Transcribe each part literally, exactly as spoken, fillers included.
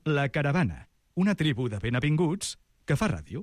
La Caravana, una tribu de benvinguts que fa ràdio.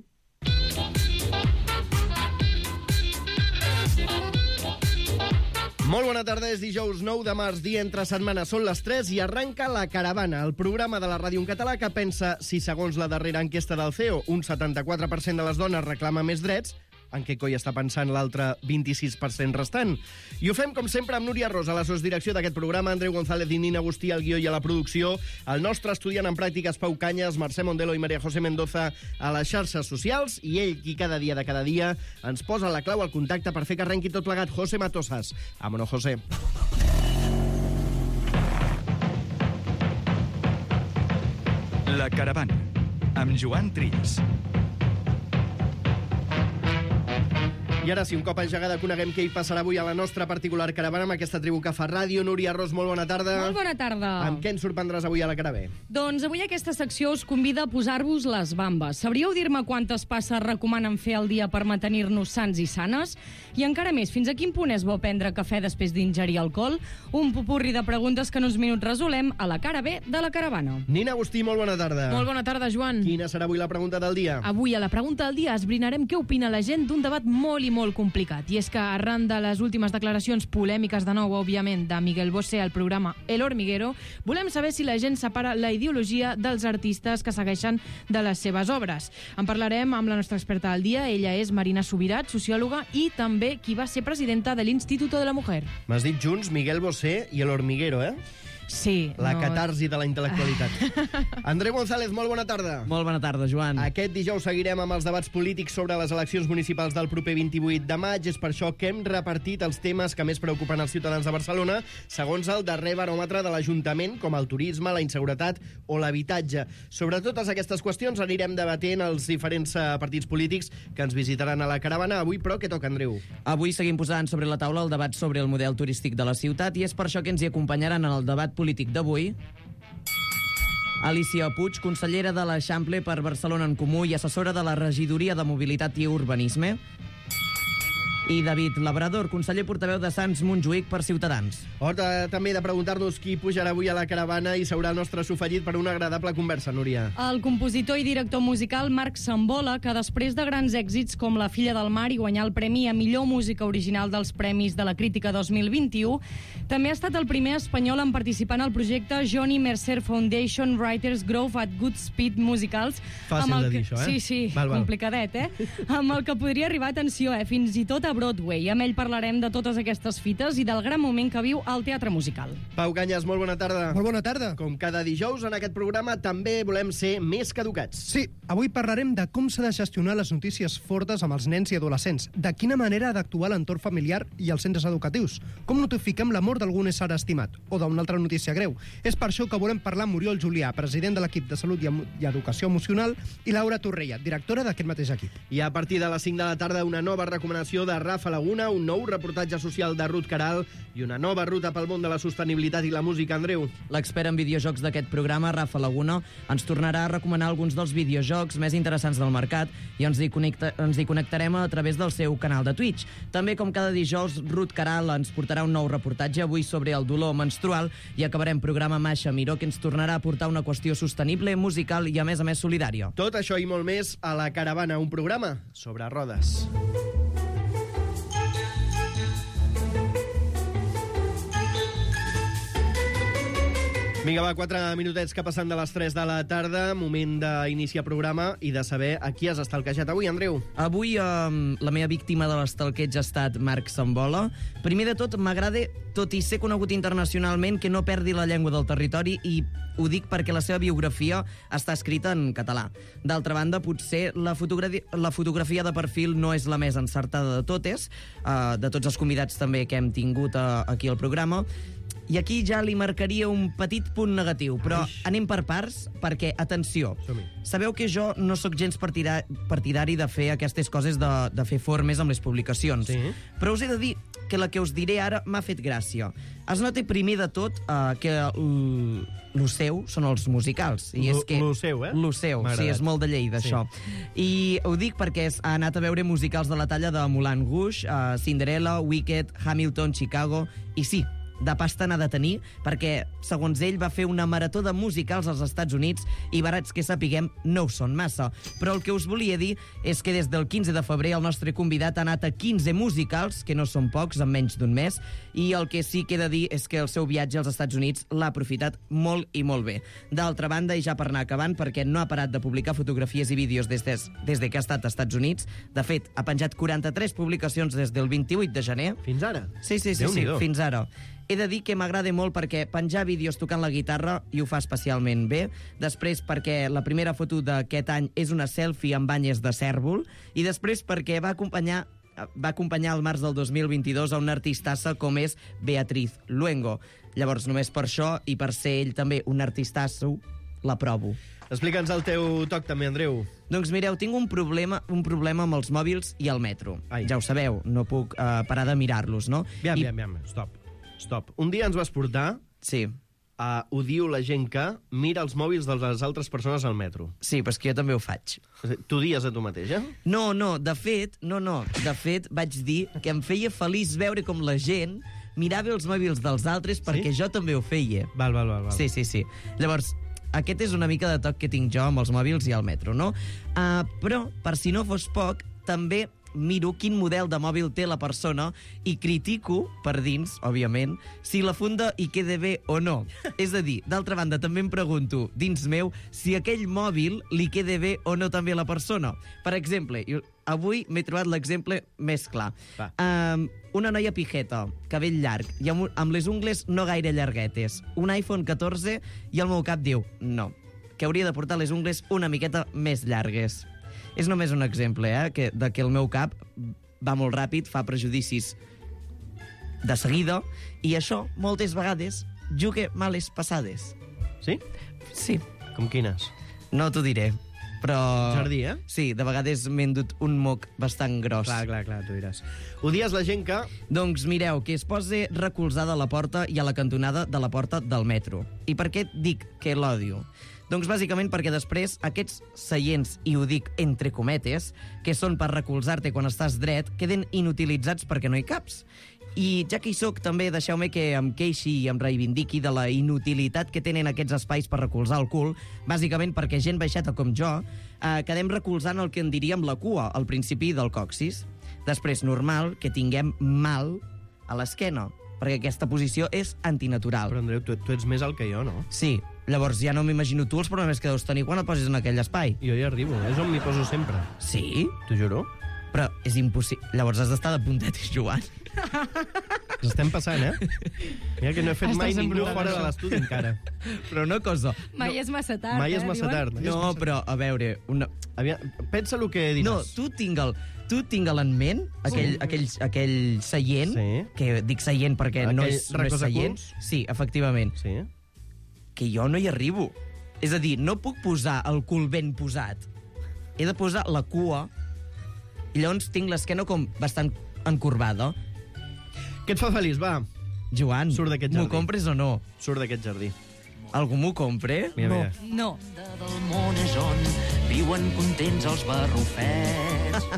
Molt bona tarda, és dijous nou de març, dia entre setmana. Són les tres i arranca La Caravana, el programa de la ràdio en català que pensa si, segons la darrera enquesta del C E O, un setanta-quatre per cent de les dones reclama més drets, en què coi està pensant l'altre vint-i-sis per cent restant. I ho fem, com sempre, amb Núria Rosa, a la sosdirecció d'aquest programa, Andreu González i Nina Agustí al guió i a la producció, el nostre estudiant en pràctiques Pau Canyes, Mercè Mondelo i Maria José Mendoza a les xarxes socials, i ell, qui cada dia de cada dia ens posa la clau al contacte per fer que arrenqui tot plegat, José Matosas. Vámonos, José. La Caravana, amb Joan Trias. I ara sí, un cop engegada, coneguem què hi passarà avui a la nostra particular caravana amb aquesta tribu que fa ràdio. Núria Ros, molt bona tarda. Molt bona tarda. Amb què ens sorprendràs avui a la Caravana? Doncs avui aquesta secció us convida a posar-vos les bambes. Sabríeu dir-me quantes passes recomanen fer al dia per mantenir-nos sants i sanes? I encara més, fins a quin punt és bo prendre cafè després d'ingerir alcohol? Un popurri de preguntes que en uns minuts resolem a la cara B de la caravana. Nina Agustí, molt bona tarda. Molt bona tarda, Joan. Quina serà avui la pregunta del dia? Avui a la pregunta del dia esbrinarem què opina la gent d'un debat molt i molt complicat. I és que arran de les últimes declaracions polèmiques de nou, òbviament, de Miguel Bosé al programa El Hormiguero, volem saber si la gent separa la ideologia dels artistes que segueixen de les seves obres. En parlarem amb la nostra experta del dia. Ella és Marina Subirat, sociòloga i també qui va ser presidenta de l'Instituto de la Mujer. M'has dit junts Miguel Bosé i El Hormiguero, eh? Sí. La no... catarsi de la intel·lectualitat. Andreu González, molt bona tarda. Molt bona tarda, Joan. Aquest dijous seguirem amb els debats polítics sobre les eleccions municipals del proper vint-i-vuit de maig. És per això que hem repartit els temes que més preocupen els ciutadans de Barcelona, segons el darrer baròmetre de l'Ajuntament, com el turisme, la inseguretat o l'habitatge. Sobre totes aquestes qüestions anirem debatent els diferents partits polítics que ens visitaran a la caravana. Avui, però, què toca, Andreu? Avui seguim posant sobre la taula el debat sobre el model turístic de la ciutat i és per això que ens hi acompanyaran en el debat polític d'avui Alicia Puig, consellera de l'Eixample per Barcelona en Comú i assessora de la Regidoria de Mobilitat i Urbanisme, i David Labrador, conseller portaveu de Sants Montjuïc per Ciutadans. Hora també de preguntar-nos qui pujarà avui a la caravana i seurà el nostre sofallit per una agradable conversa, Núria. El compositor i director musical Marc Sambola, que després de grans èxits com La filla del mar i guanyar el premi a millor música original dels Premis de la Crítica dos mil vint-i-u, també ha estat el primer espanyol en participar en el projecte Johnny Mercer Foundation Writers Grove at Good Speed Musicals. Fàcil de dir, que... això, eh? Sí, sí, val, val. complicadet, eh? Amb el que podria arribar, atenció, eh? Fins i tot a Broadway. Amb ell parlarem de totes aquestes fites i del gran moment que viu el teatre musical. Pau Canyes, molt bona tarda. Molt bona tarda. Com cada dijous, en aquest programa també volem ser més que educats. Sí, avui parlarem de com s'ha de gestionar les notícies fortes amb els nens i adolescents, de quina manera ha d'actuar l'entorn familiar i els centres educatius, com notifiquem la mort d'algun ésser estimat, o d'una altra notícia greu. És per això que volem parlar amb Oriol Julià, president de l'equip de Salut i Educació Emocional, i Laura Torrella, directora d'aquest mateix equip. I a partir de les cinc de la tarda, una nova recomanació de Rafa Laguna, un nou reportatge social de Ruth Caral i una nova ruta pel món de la sostenibilitat i la música, Andreu. L'expert en videojocs d'aquest programa, Rafa Laguna, ens tornarà a recomanar alguns dels videojocs més interessants del mercat i ens hi, connecta, ens hi connectarem a través del seu canal de Twitch. També, com cada dijous, Ruth Caral ens portarà un nou reportatge, avui sobre el dolor menstrual, i acabarem programa amb Aixa Miró, que ens tornarà a portar una qüestió sostenible, musical i, a més a més, solidària. Tot això i molt més a La Caravana, un programa sobre rodes. Vinga, va, quatre minutets que passen de les tres de la tarda, moment d'iniciar programa i de saber a qui has estalquejat avui, Andreu. Avui eh, la meva víctima de l'estalqueig ha estat Marc Sambola. Primer de tot, m'agrada, tot i ser conegut internacionalment, que no perdi la llengua del territori, i ho dic perquè la seva biografia està escrita en català. D'altra banda, potser la, fotogra la fotografia de perfil no és la més encertada de totes, eh, de tots els convidats també que hem tingut eh, aquí al programa, i aquí ja li marcaria un petit punt negatiu, però Així. anem per parts, perquè, atenció, sabeu que jo no sóc gens partidari, partidari de fer aquestes coses de, de fer formes amb les publicacions, sí. Però us he de dir que la que us diré ara m'ha fet gràcia. Es nota primer de tot eh, que lo seu són els musicals. I és que lo seu, eh? Lo seu, sí, és molt de Lleida, sí. Això. I ho dic perquè ha anat a veure musicals de la talla de Moulin Rouge, uh, Cinderella, Wicked, Hamilton, Chicago, i sí, de pasta n'ha de tenir, perquè, segons ell, va fer una marató de musicals als Estats Units i barats que sapiguem no ho són massa. Però el que us volia dir és que des del quinze de febrer el nostre convidat ha anat a quinze musicals, que no són pocs, en menys d'un mes, i el que sí que he de dir és que el seu viatge als Estats Units l'ha aprofitat molt i molt bé. D'altra banda, i ja per anar acabant, perquè no ha parat de publicar fotografies i vídeos des, des, des de que ha estat als Estats Units, de fet, ha penjat quaranta-tres publicacions des del vint-i-vuit de gener. Fins ara? Sí, sí, sí, sí, fins ara. He de dir que m'agrada molt perquè penjar vídeos tocant la guitarra i ho fa especialment bé. Després perquè la primera foto d'aquest any és una selfie amb banyes de cèrvol. I després perquè va acompanyar va acompanyar el març del dos mil vint-i-dos a una artistassa com és Beatriz Luengo. Llavors, només per això i per ser ell també un artistasso, l'aprovo. Explica'ns el teu toc també, Andreu. Doncs mireu, tinc un problema un problema amb els mòbils i el metro. Ai. Ja ho sabeu, no puc uh, parar de mirar-los, no? Aviam, I... aviam, aviam, stop. Stop. Un dia ens vas portar Sí. a Ho diu la gent que mira els mòbils de les altres persones al metro. Sí, però és que jo també ho faig. T'ho dies a tu mateix, eh? No, no, de fet, no, no, de fet vaig dir que em feia feliç veure com la gent mirava els mòbils dels altres perquè jo també ho feia. Val, val, val. val. Sí, sí, sí. Llavors, aquest és una mica de toc que tinc jo amb els mòbils i el metro, no? Uh, però, per si no fos poc, també miro quin model de mòbil té la persona i critico, per dins, òbviament, si la funda hi queda bé o no. És a dir, d'altra banda, també em pregunto, dins meu, si aquell mòbil li queda bé o no també a la persona. Per exemple, jo, avui m'he trobat l'exemple més clar. Um, una noia pijeta, cabell llarg, i amb, amb les ungles no gaire llarguetes, un iPhone catorze, i el meu cap diu, no, que hauria de portar les ungles una miqueta més llargues. És només un exemple, eh, que, de que el meu cap va molt ràpid, fa prejudicis de seguida, i això, moltes vegades, juga males passades. Sí? Sí. Com quines? No t'ho diré, però... Jardí, eh? Sí, de vegades m'he endut un moc bastant gros. Clar, clar, clar, tu diràs. Odies la gent que... Doncs mireu, que es posi recolzada a la porta i a la cantonada de la porta del metro. I per què dic que l'odio? Doncs bàsicament perquè després aquests seients, i ho dic entre cometes, que són per recolzar-te quan estàs dret, queden inutilitzats perquè no hi caps. I ja que hi soc, també deixeu-me que em queixi i em reivindiqui de la inutilitat que tenen aquests espais per recolzar el cul, bàsicament perquè gent baixeta com jo eh, quedem recolzant el que en diríem la cua, al principi del coccis. Després, normal que tinguem mal a l'esquena, perquè aquesta posició és antinatural. Però, Andreu, tu, tu ets més alt que jo, no? Sí, llavors ja no m'imagino tu els problemes que deus tenir quan et posis en aquell espai. Jo hi arribo, és on m'hi poso sempre. Sí? T'ho juro. Però és impossible. Llavors has d'estar de puntetes jugant. Ens estem passant, eh? Mira que no he fet Estàs mai ningú embrutat, fora això. de l'estudi encara. Però una cosa... Mai és massa tard, Mai eh, és massa diuen? tard. mai és No, massa però, a veure... Una... Aviam, pensa el que diràs. No, tu tingue'l tu tingue'l en ment, aquell, Sí. aquell, aquell seient, Sí. que dic seient perquè no Aquell és, no és seient. recolzaculs? Sí, efectivament. Sí? Que jo no hi arribo. És a dir, no puc posar el cul ben posat. He de posar la cua i llavors tinc l'esquena com bastant encorbada. Què et fa feliç, va? Joan, Surt d'aquest m'ho jardí. compres o no? Surt d'aquest jardí. Algú m'ho compre? Mira, no. mira. No. del món és on viuen contents els barrufets.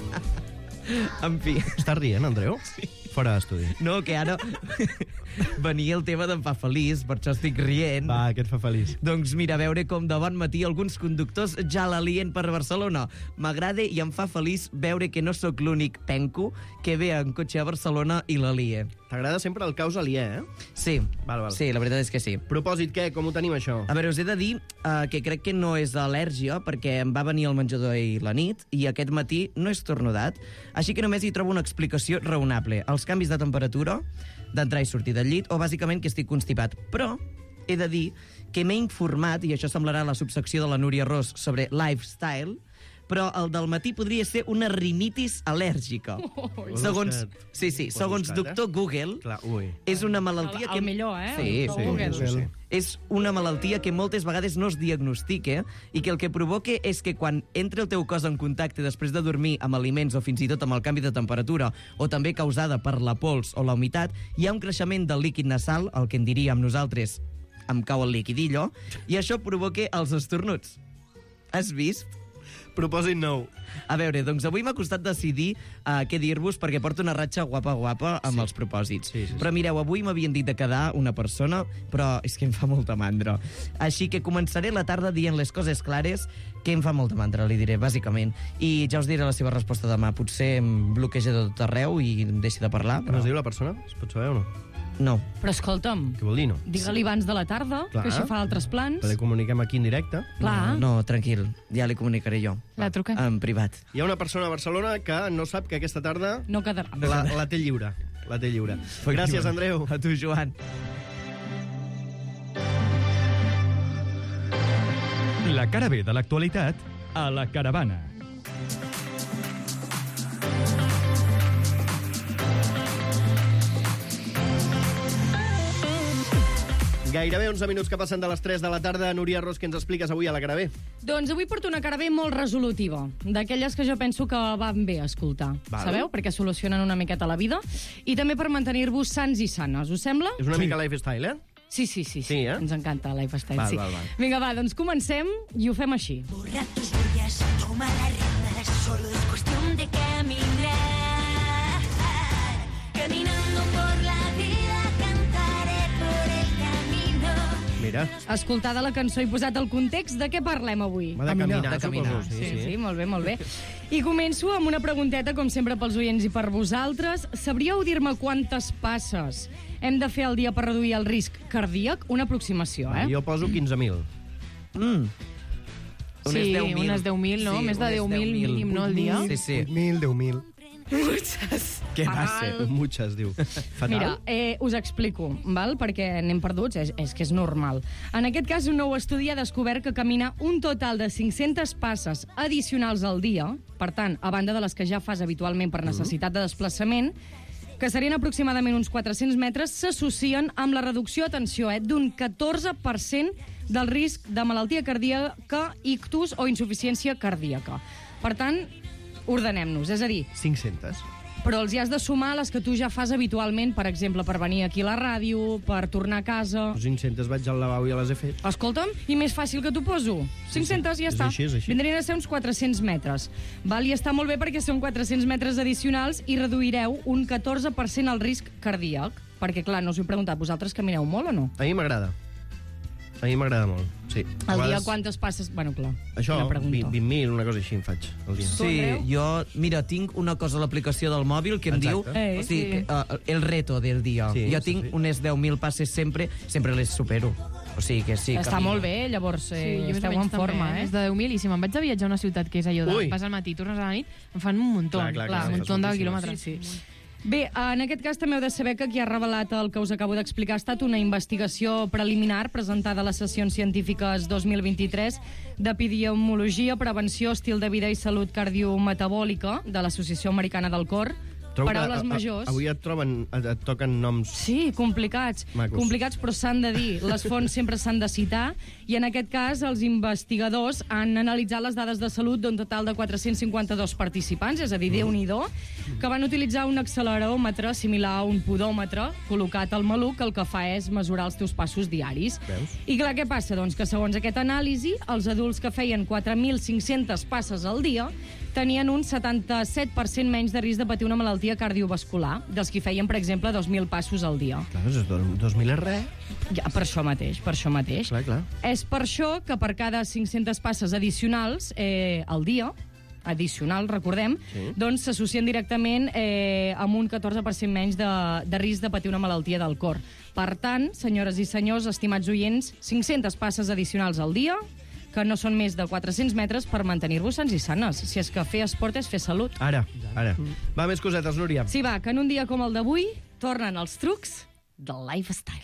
En fi. Estàs rient, Andreu? Sí. Fora d'estudi. No, que ara venia el tema d'em fa feliç, per això estic rient. Va, què et fa feliç? Doncs mira, a veure com de bon matí alguns conductors ja la lien per Barcelona. M'agrada i em fa feliç veure que no sóc l'únic penco que ve en cotxe a Barcelona i la lie. T'agrada sempre el caos aliè, eh? Sí, Val, val. sí, la veritat és que sí. Propòsit, què? Com ho tenim, això? A veure, us he de dir uh, que crec que no és al·lèrgia perquè em va venir al menjador ahir la nit i aquest matí no és tornodat, així que només hi trobo una explicació raonable. Els canvis de temperatura, d'entrar i sortir del llit, o bàsicament que estic constipat. Però he de dir que m'he informat, i això semblarà la subsecció de la Núria Ros sobre lifestyle, però el del matí podria ser una rinitis al·lèrgica. Ho has Segons, buscat? sí, sí, Ho has segons buscat, doctor Google, Clar, ui. és una malaltia El- que... el millor, eh? Sí, El doctor Google. sí, sí. és una malaltia que moltes vegades no es diagnostica i que el que provoca és que quan entra el teu cos en contacte després de dormir amb aliments o fins i tot amb el canvi de temperatura o també causada per la pols o la humitat, hi ha un creixement del líquid nasal, el que en diríem nosaltres em cau el liquidillo, i això provoca els estornuts. Has vist? Propòsit nou. A veure, doncs avui m'ha costat decidir uh, què dir-vos perquè porto una ratxa guapa-guapa amb sí. els propòsits. Sí, sí, sí. Però mireu, avui m'havien dit de quedar una persona, però és que em fa molta mandra. Així que començaré la tarda dient les coses clares que em fa molta mandra, li diré, bàsicament. I ja us diré la seva resposta demà. Potser em bloqueja de tot arreu i em deixi de parlar. Però... No es diu la persona? Es pot saber o no? No. Però escolta'm, Què vol dir, no? digue-li abans de la tarda, Clar. que així fa altres plans. Però li comuniquem aquí en directe. Clar. No, no, tranquil, ja li comunicaré jo. La truca. En privat. Hi ha una persona a Barcelona que no sap que aquesta tarda No quedarà. la, la té lliure. La té lliure. Gràcies, Andreu. A tu, Joan. La cara B de l'actualitat a la Caravana. Gairebé onze minuts que passen de les tres de la tarda. Núria Ros, què ens expliques avui a la cara B? Doncs avui porto una cara B molt resolutiva, d'aquelles que jo penso que van bé a escoltar, Val. sabeu? Perquè solucionen una miqueta la vida. I també per mantenir-vos sants i sanes, us sembla? És una mica lifestyle, eh? Sí, sí, sí, sí. Sí, eh? Ens encanta el lifestyle, Val, sí. val, val. Vinga, va, doncs comencem i ho fem així. Borra tus huellas, toma las riendas, solo es cuestión de caminar. Caminando por la vida, cantaré por el camino. Mira, Escoltada la cançó i posat el context, de què parlem avui? va de caminar, de caminar. suposo. Sí, sí, sí, molt bé, molt bé. I començo amb una pregunteta, com sempre, pels oients i per vosaltres. Sabríeu dir-me quantes passes hem de fer al dia per reduir el risc cardíac? Una aproximació, eh? Jo poso quinze mil. Mm. Sí, unes deu mil, no? Més de unes deu mil mínim, no, al dia? Sí, sí. Mil, deu mil. Què passa? Muchas, diu. Fatal. Mira, eh, us explico, val? Perquè anem perduts, és, és que és normal. En aquest cas, un nou estudi ha descobert que caminar un total de cinc-centes passes addicionals al dia, per tant, a banda de les que ja fas habitualment per necessitat de desplaçament, que serien aproximadament uns quatre-cents metres, s'associen amb la reducció, atenció, eh, d'un catorze per cent del risc de malaltia cardíaca, ictus o insuficiència cardíaca. Per tant, ordenem-nos, és a dir, cinc-centes. però els hi has de sumar les que tu ja fas habitualment, per exemple, per venir aquí a la ràdio, per tornar a casa... cinc-centes vaig al lavabo i ja les he fet. Escolta'm, i més fàcil que t'ho poso. cinc-centes, ja És està. així, és així. Vindrien a ser uns quatre-cents metres. Val? I està molt bé perquè són quatre-cents metres addicionals i reduireu un catorze per cent el risc cardíac. Perquè, clar, no us he preguntat, vosaltres camineu molt o no? A mi m'agrada. A mi m'agrada molt, sí. A Al dia vegades- quantes passes... Bueno, clar, Això, quina pregunta. vint mil, una cosa així em faig al dia. Tu, Sí, Andreu? jo, mira, tinc una cosa a l'aplicació del mòbil que em Exacte. diu Eh, o sigui, sí. que, uh, el reto del dia. Sí, jo sí, tinc sí. unes deu mil passes sempre, sempre les supero. O sigui que sí. Està camino. molt bé, llavors eh, jo més o esteu menys en forma, també, eh? És de deu mil, i si me'n vaig de viatjar a una ciutat que és allò de Ui. vas al matí, tornes a la nit, em fan un muntó. Clar, clar, clar, un fas muntó de moltíssimes. quilòmetres. Sí, sí. Bé, en aquest cas també heu de saber que qui ha revelat el que us acabo d'explicar ha estat una investigació preliminar presentada a les sessions científiques dos mil vint-i-tres d'Epidemiologia, Prevenció, Estil de Vida i Salut Cardiometabòlica de l'Associació Americana del Cor. Trobo que Paraules a- a- majors. Avui et troben, et, et toquen noms... Sí, complicats. Macos. Complicats, però s'han de dir. Les fonts sempre s'han de citar. I en aquest cas, els investigadors han analitzat les dades de salut d'un total de quatre-cents cinquanta-dos participants, és a dir, Déu-n'hi-do, que van utilitzar un acceleròmetre similar a un podòmetre col·locat al maluc, que el que fa és mesurar els teus passos diaris. Veus? I clar, què passa? Doncs que segons aquesta anàlisi, els adults que feien quatre mil cinc-centes passes al dia tenien un setanta-set per cent menys de risc de patir una malaltia cardiovascular dels que feien, per exemple, dos mil passos al dia. Clar, doncs dos- dos mil és res. Ja, per això mateix, per això mateix. Clar, clar. És per això que per cada cinc-centes passes addicionals eh, al dia, addicional, recordem, Sí. doncs s'associen directament eh, amb un catorze per cent menys de, de risc de patir una malaltia del cor. Per tant, senyores i senyors, estimats oients, cinc-centes passes addicionals al dia, que no són més de quatre-cents metres, per mantenir-vos sants i sanes. Si és que fer esport és fer salut. Ara, ara. Va, més cosetes, Núria. Sí, va, que en un dia com el d'avui tornen els trucs del lifestyle.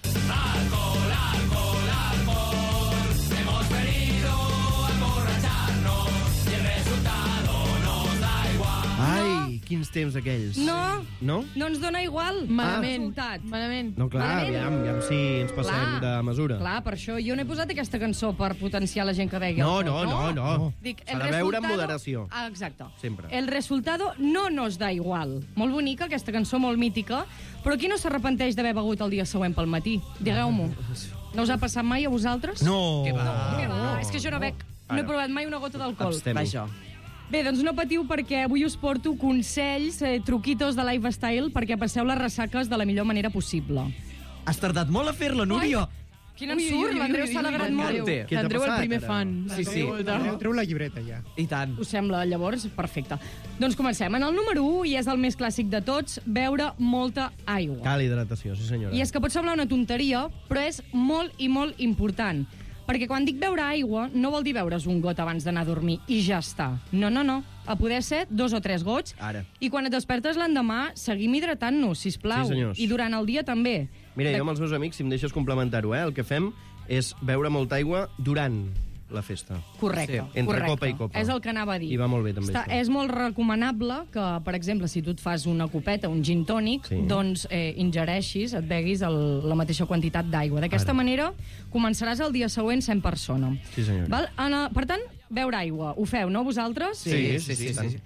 Ai, quins temps aquells. No, No? no ens dona igual. Malament, Resultat. malament. No, clar, Malament. aviam, aviam si ens passem de mesura. Clar, per això jo no he posat aquesta cançó per potenciar la gent que vegi No, el no, tot, no, no. Dic, S'ha el de veure amb resultado- moderació. Ah, exacte. Sempre. El resultado no nos da igual. Molt bonica, aquesta cançó, molt mítica, però qui no s'arrepenteix d'haver begut el dia següent pel matí? Digueu-m'ho. No us ha passat mai a vosaltres? No. Què va? Què va? És que jo no bec. No he provat mai una gota d'alcohol. Abstemi. Vaja. Bé, doncs no patiu perquè avui us porto consells, eh, truquitos de lifestyle perquè passeu les ressaques de la millor manera possible. Has tardat molt a fer-la, Núria. Quin ensurt, l'Andreu s'ha alegrat molt. Què t'ha L'Andreu el passat, primer ara? fan. Sí, sí. Andreu, treu la llibreta, ja. I tant. Us sembla, llavors? Perfecte. Doncs comencem. En el número u, i és el més clàssic de tots, beure molta aigua. Cal hidratació, sí senyora. I és que pot semblar una tonteria, però és molt i molt important. Perquè quan dic beure aigua, no vol dir beure's un got abans d'anar a dormir i ja està. No, no, no. A poder ser dos o tres gots. Ara. I quan et despertes l'endemà, seguim hidratant-nos, sisplau. Sí, senyors. I durant el dia també. Mira, De- jo amb els meus amics, si em deixes complementar-ho, eh, el que fem és beure molta aigua durant la festa. Correcte, Sí, entre correcte. copa i copa. És el que anava a dir. I va molt bé, també, Està, això. és molt recomanable que, per exemple, si tu et fas una copeta, un gin tònic, Sí. doncs eh, ingereixis, et beguis el, la mateixa quantitat d'aigua. D'aquesta manera començaràs el dia següent sent persona. Sí, senyora. Val? En el, per tant, beure aigua. Ho feu, no, vosaltres? Sí, sí, sí. tant.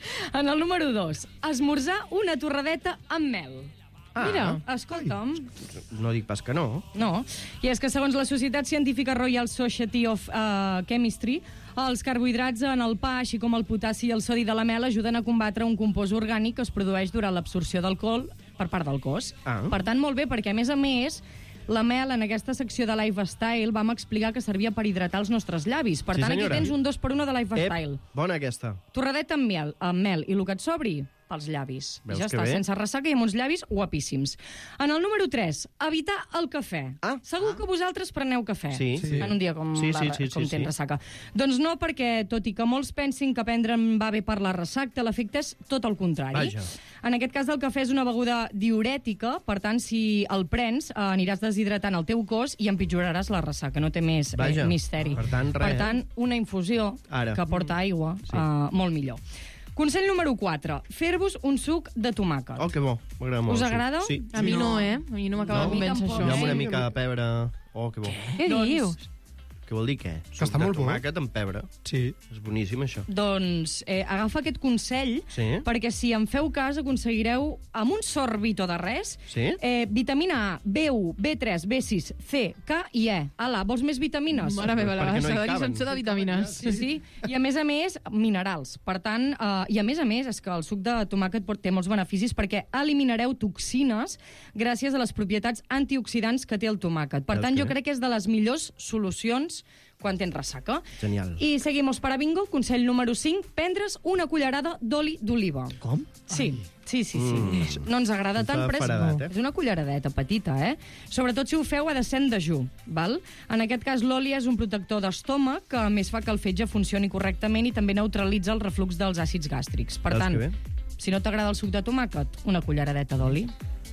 En el número dos, esmorzar una torradeta amb mel. Ah. Mira, escolta'm... No dic pas que no. No, i és que segons la Societat Científica Royal Society of uh, Chemistry, els carbohidrats en el pa, així com el potassi i el sodi de la mel, ajuden a combatre un compost orgànic que es produeix durant l'absorció d'alcohol per part del cos. Ah. Per tant, molt bé, perquè a més a més, la mel en aquesta secció de Lifestyle vam explicar que servia per hidratar els nostres llavis. Per Sí, tant, senyora. aquí tens un dos per uno de Lifestyle. Ep, bona aquesta. Torradeta amb mel, amb mel i el que et sobri, pels llavis. Veus I ja que està, bé? sense ressaca i amb uns llavis guapíssims. En el número tres, evitar el cafè. Ah. Segur que vosaltres preneu cafè Sí. Sí. en un dia com, Sí, la, sí, sí, com sí, tens sí. ressaca. Doncs no, perquè tot i que molts pensin que prendre'n va bé per la ressaca, l'efecte és tot el contrari. Vaja. En aquest cas, el cafè és una beguda diurètica, per tant, si el prens, eh, aniràs deshidratant el teu cos i empitjoraràs la ressaca. No té més Vaja. eh, misteri. Per tant, res. Per tant, una infusió Ara. que porta aigua, sí. eh, molt millor. Consell número quatre. Fer-vos un suc de tomàquet. Oh, que bo. M'agrada molt. Us el suc. agrada? Sí. A mi no, eh? A mi no m'acaba No? de convèncer, A mi Jo això. amb una Eh? mica de pebre... Oh, que bo. Què Doncs- dius? Què vol dir, què? Que està molt bo. Tomàquet amb pebre. Sí. És boníssim, això. Doncs eh, agafa aquest consell, Sí. perquè si en feu cas aconseguireu, amb un sorbito de res, Sí? eh, vitamina A, B u, B tres, B sis, C, K i E. Ala, vols més vitamines? Mare meva, la Perquè no hi Sabadell caben. sense de vitamines. Sí, sí. I a més a més, minerals. Per tant, eh, i a més a més, és que el suc de tomàquet pot- té molts beneficis perquè eliminareu toxines gràcies a les propietats antioxidants que té el tomàquet. Per Veus tant, que jo bé? crec que és de les millors solucions quan tens ressaca. Genial. I seguimos para bingo. Consell número cinc, prendre's una cullerada d'oli d'oliva. Com? Sí, sí, sí, sí. Mm. No ens agrada Em tant, fa però és, faradat, eh? és una culleradeta petita, eh? Sobretot si ho feu ha de ser en dejú, val? En aquest cas, l'oli és un protector d'estómac que a més fa que el fetge funcioni correctament i també neutralitza el reflux dels àcids gàstrics. Per Veus tant, que bé? si no t'agrada el suc de tomàquet, una culleradeta d'oli.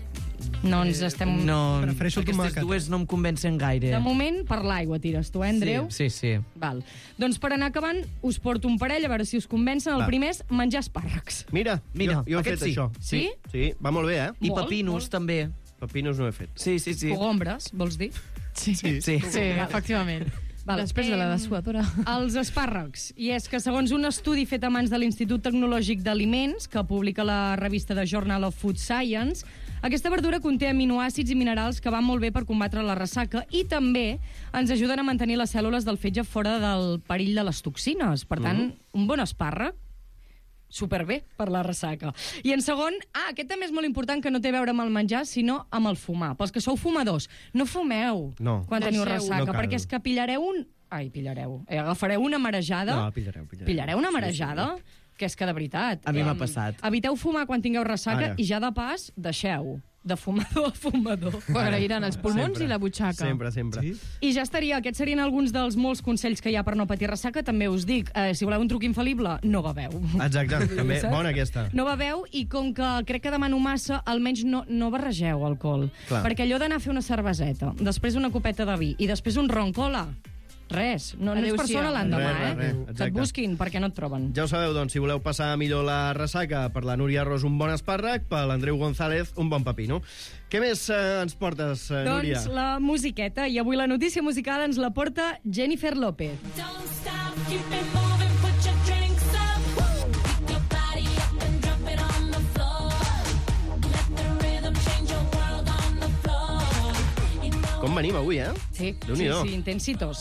No ens estem... No, Prefereixo el aquestes tomàquet. dues no em convencen gaire. De moment, per l'aigua tires tu, eh, Andreu? Sí, sí. Val. Doncs per anar acabant, us porto un parell, a veure si us convencen. El Va. primer és menjar espàrrecs. Mira, Mira, jo, jo he aquest fet sí. això. Sí? Sí, va molt bé, eh? I Molt, pepinos, molt. també. Pepinos no he fet. Sí, sí, sí. Cogombres, vols dir? Sí, Sí. sí, efectivament. Val. Després de la Em, dessuadora. Els espàrrecs. I és que segons un estudi fet a mans de l'Institut Tecnològic d'Aliments, que publica la revista de Journal of Food Science, aquesta verdura conté aminoàcids i minerals que van molt bé per combatre la ressaca i també ens ajuden a mantenir les cèl·lules del fetge fora del perill de les toxines. Per tant, un bon espàrrec superbé per la ressaca. I en segon, ah, aquest també és molt important, que no té a veure amb el menjar, sinó amb el fumar. Pels que sou fumadors, no fumeu No. quan teniu Deixeu. ressaca, No cal. perquè és que pillareu un... Ai, pillareu. Eh, agafareu una marejada. No, pillareu, pillareu. Pillareu una Sí, marejada, que és que de veritat. A mi m'ha em, passat. Eviteu fumar quan tingueu ressaca Ara. i ja de pas, deixeu. De fumador a fumador. Ho agrairan els pulmons Sempre. i la butxaca. Sempre, sempre. Sí? I ja estaria. Aquests serien alguns dels molts consells que hi ha per no patir ressaca. També us dic, eh, si voleu un truc infal·lible, no beveu. Exacte, també. Saps? Bona aquesta. No beveu i com que crec que demano massa, almenys no, no barregeu alcohol. Clar. Perquè allò d'anar a fer una cerveseta, després una copeta de vi i després un ron cola, res. No, no ets Adéu-siau. persona l'endemà, Res, res, eh? res, Que et exacte. busquin perquè no et troben. Ja ho sabeu, doncs, si voleu passar millor la ressaca, per la Núria Ros un bon espàrrec, per l'Andreu González un bon pepino. Què més eh, ens portes, eh, Núria? Doncs la musiqueta, i avui la notícia musical ens la porta Jennifer López. Don't stop, keep it moving, put your drinks up. Woo! Pick your body up and drop it on the floor. Let the rhythm change your world on the floor. You know Com venim avui, eh? Sí, sí, Déu-n'hi-do. sí, intensitos.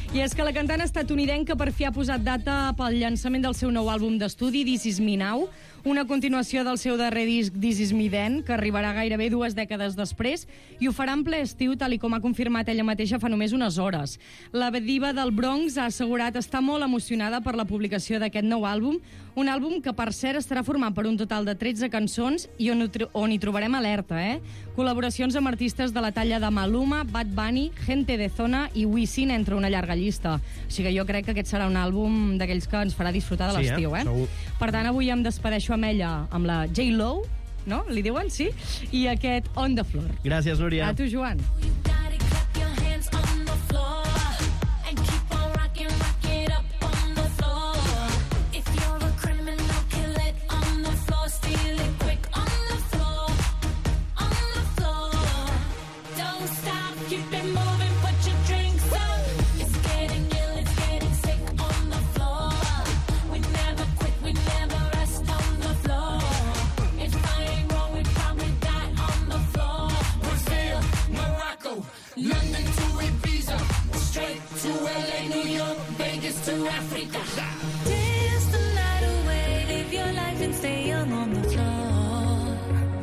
I és que la cantant estatunidenca per fi ha posat data pel llançament del seu nou àlbum d'estudi, This Is Me Now, una continuació del seu darrer disc This Is Me Then, que arribarà gairebé dues dècades després, i ho farà en ple estiu, tal i com ha confirmat ella mateixa fa només unes hores. La diva del Bronx ha assegurat estar molt emocionada per la publicació d'aquest nou àlbum, un àlbum que, per cert, estarà format per un total de tretze cançons i on, on hi trobarem alerta, eh? Col·laboracions amb artistes de la talla de Maluma, Bad Bunny, Gente de Zona i Wisin, entre una llarga llista. Així que jo crec que aquest serà un àlbum d'aquells que ens farà disfrutar de l'estiu, sí, eh? eh? Segur. Per tant, avui em despedeixo amb ella, amb la J-Lo, no? Li diuen, sí? I aquest On the Floor. Gràcies, Núria. A tu, Joan. You gotta clap your hands on the floor and keep on rocking, rock it up on the floor. If you're a criminal, kill it on the floor, steal it quick on the floor, on the floor. Don't stop, keep it moving, put your drinks up. It's getting ill, it's getting sick on the floor. We never quit, we never rest on the floor. If I ain't wrong, we probably die on the floor. Brazil, Morocco, London to Ibiza, straight to L A, New York, Vegas to Africa. Dance the night away, live your life and stay young on the floor.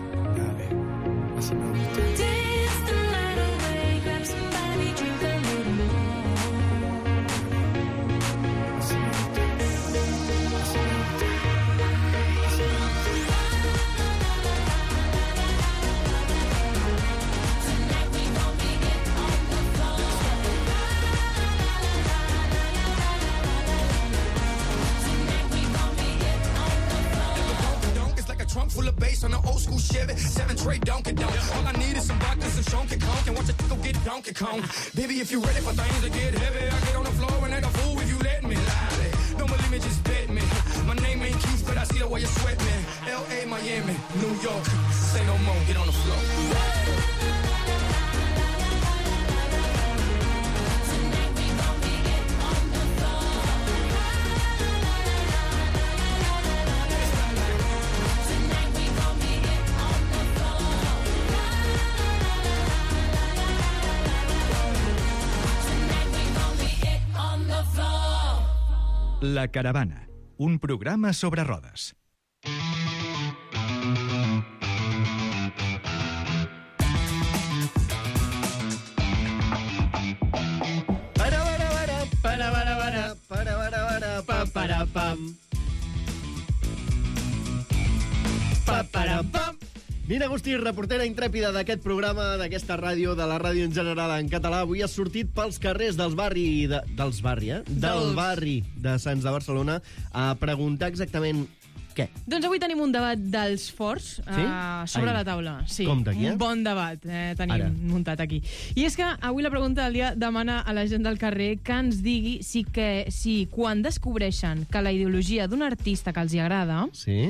Dance the night away, grab somebody, drink a little more. Tonight we gon' be it on the floor. Tonight we gon' be it on the floor. Donk is like a trunk full of bass on an old school Chevy. Seven tray Donkey Donk. All I need is some vodka, some Shonky Conk, and watch it go get Donkey Kong. Baby, if you ready for things to get heavy, I get on the floor and act a fool if you let me lie. Don't believe me, just bet me. My name ain't Keith, but I see the way you sweat me. L A, Miami, New York. Say no more, get on the floor. Tonight we gon' be it on the floor. Tonight we gon' be it on the floor. Tonight we gon' be it on the floor. La Caravana, un programa sobre rodes. Para, para, para, para, para, para, para, para, para, pa, para, pam. Pa, para, pam. Nina Agustí, reportera intrèpida d'aquest programa, d'aquesta ràdio, de la ràdio en general en català, avui has sortit pels carrers dels barri... De, dels barri, eh? Del Dels. barri de Sants de Barcelona a preguntar exactament què. Doncs avui tenim un debat dels forts Sí? uh, sobre Ai. la taula. Sí, Com d'aquí, eh? un bon debat eh, tenim Ara. muntat aquí. I és que avui la pregunta del dia demana a la gent del carrer que ens digui si, que, si quan descobreixen que la ideologia d'un artista que els hi agrada, Sí?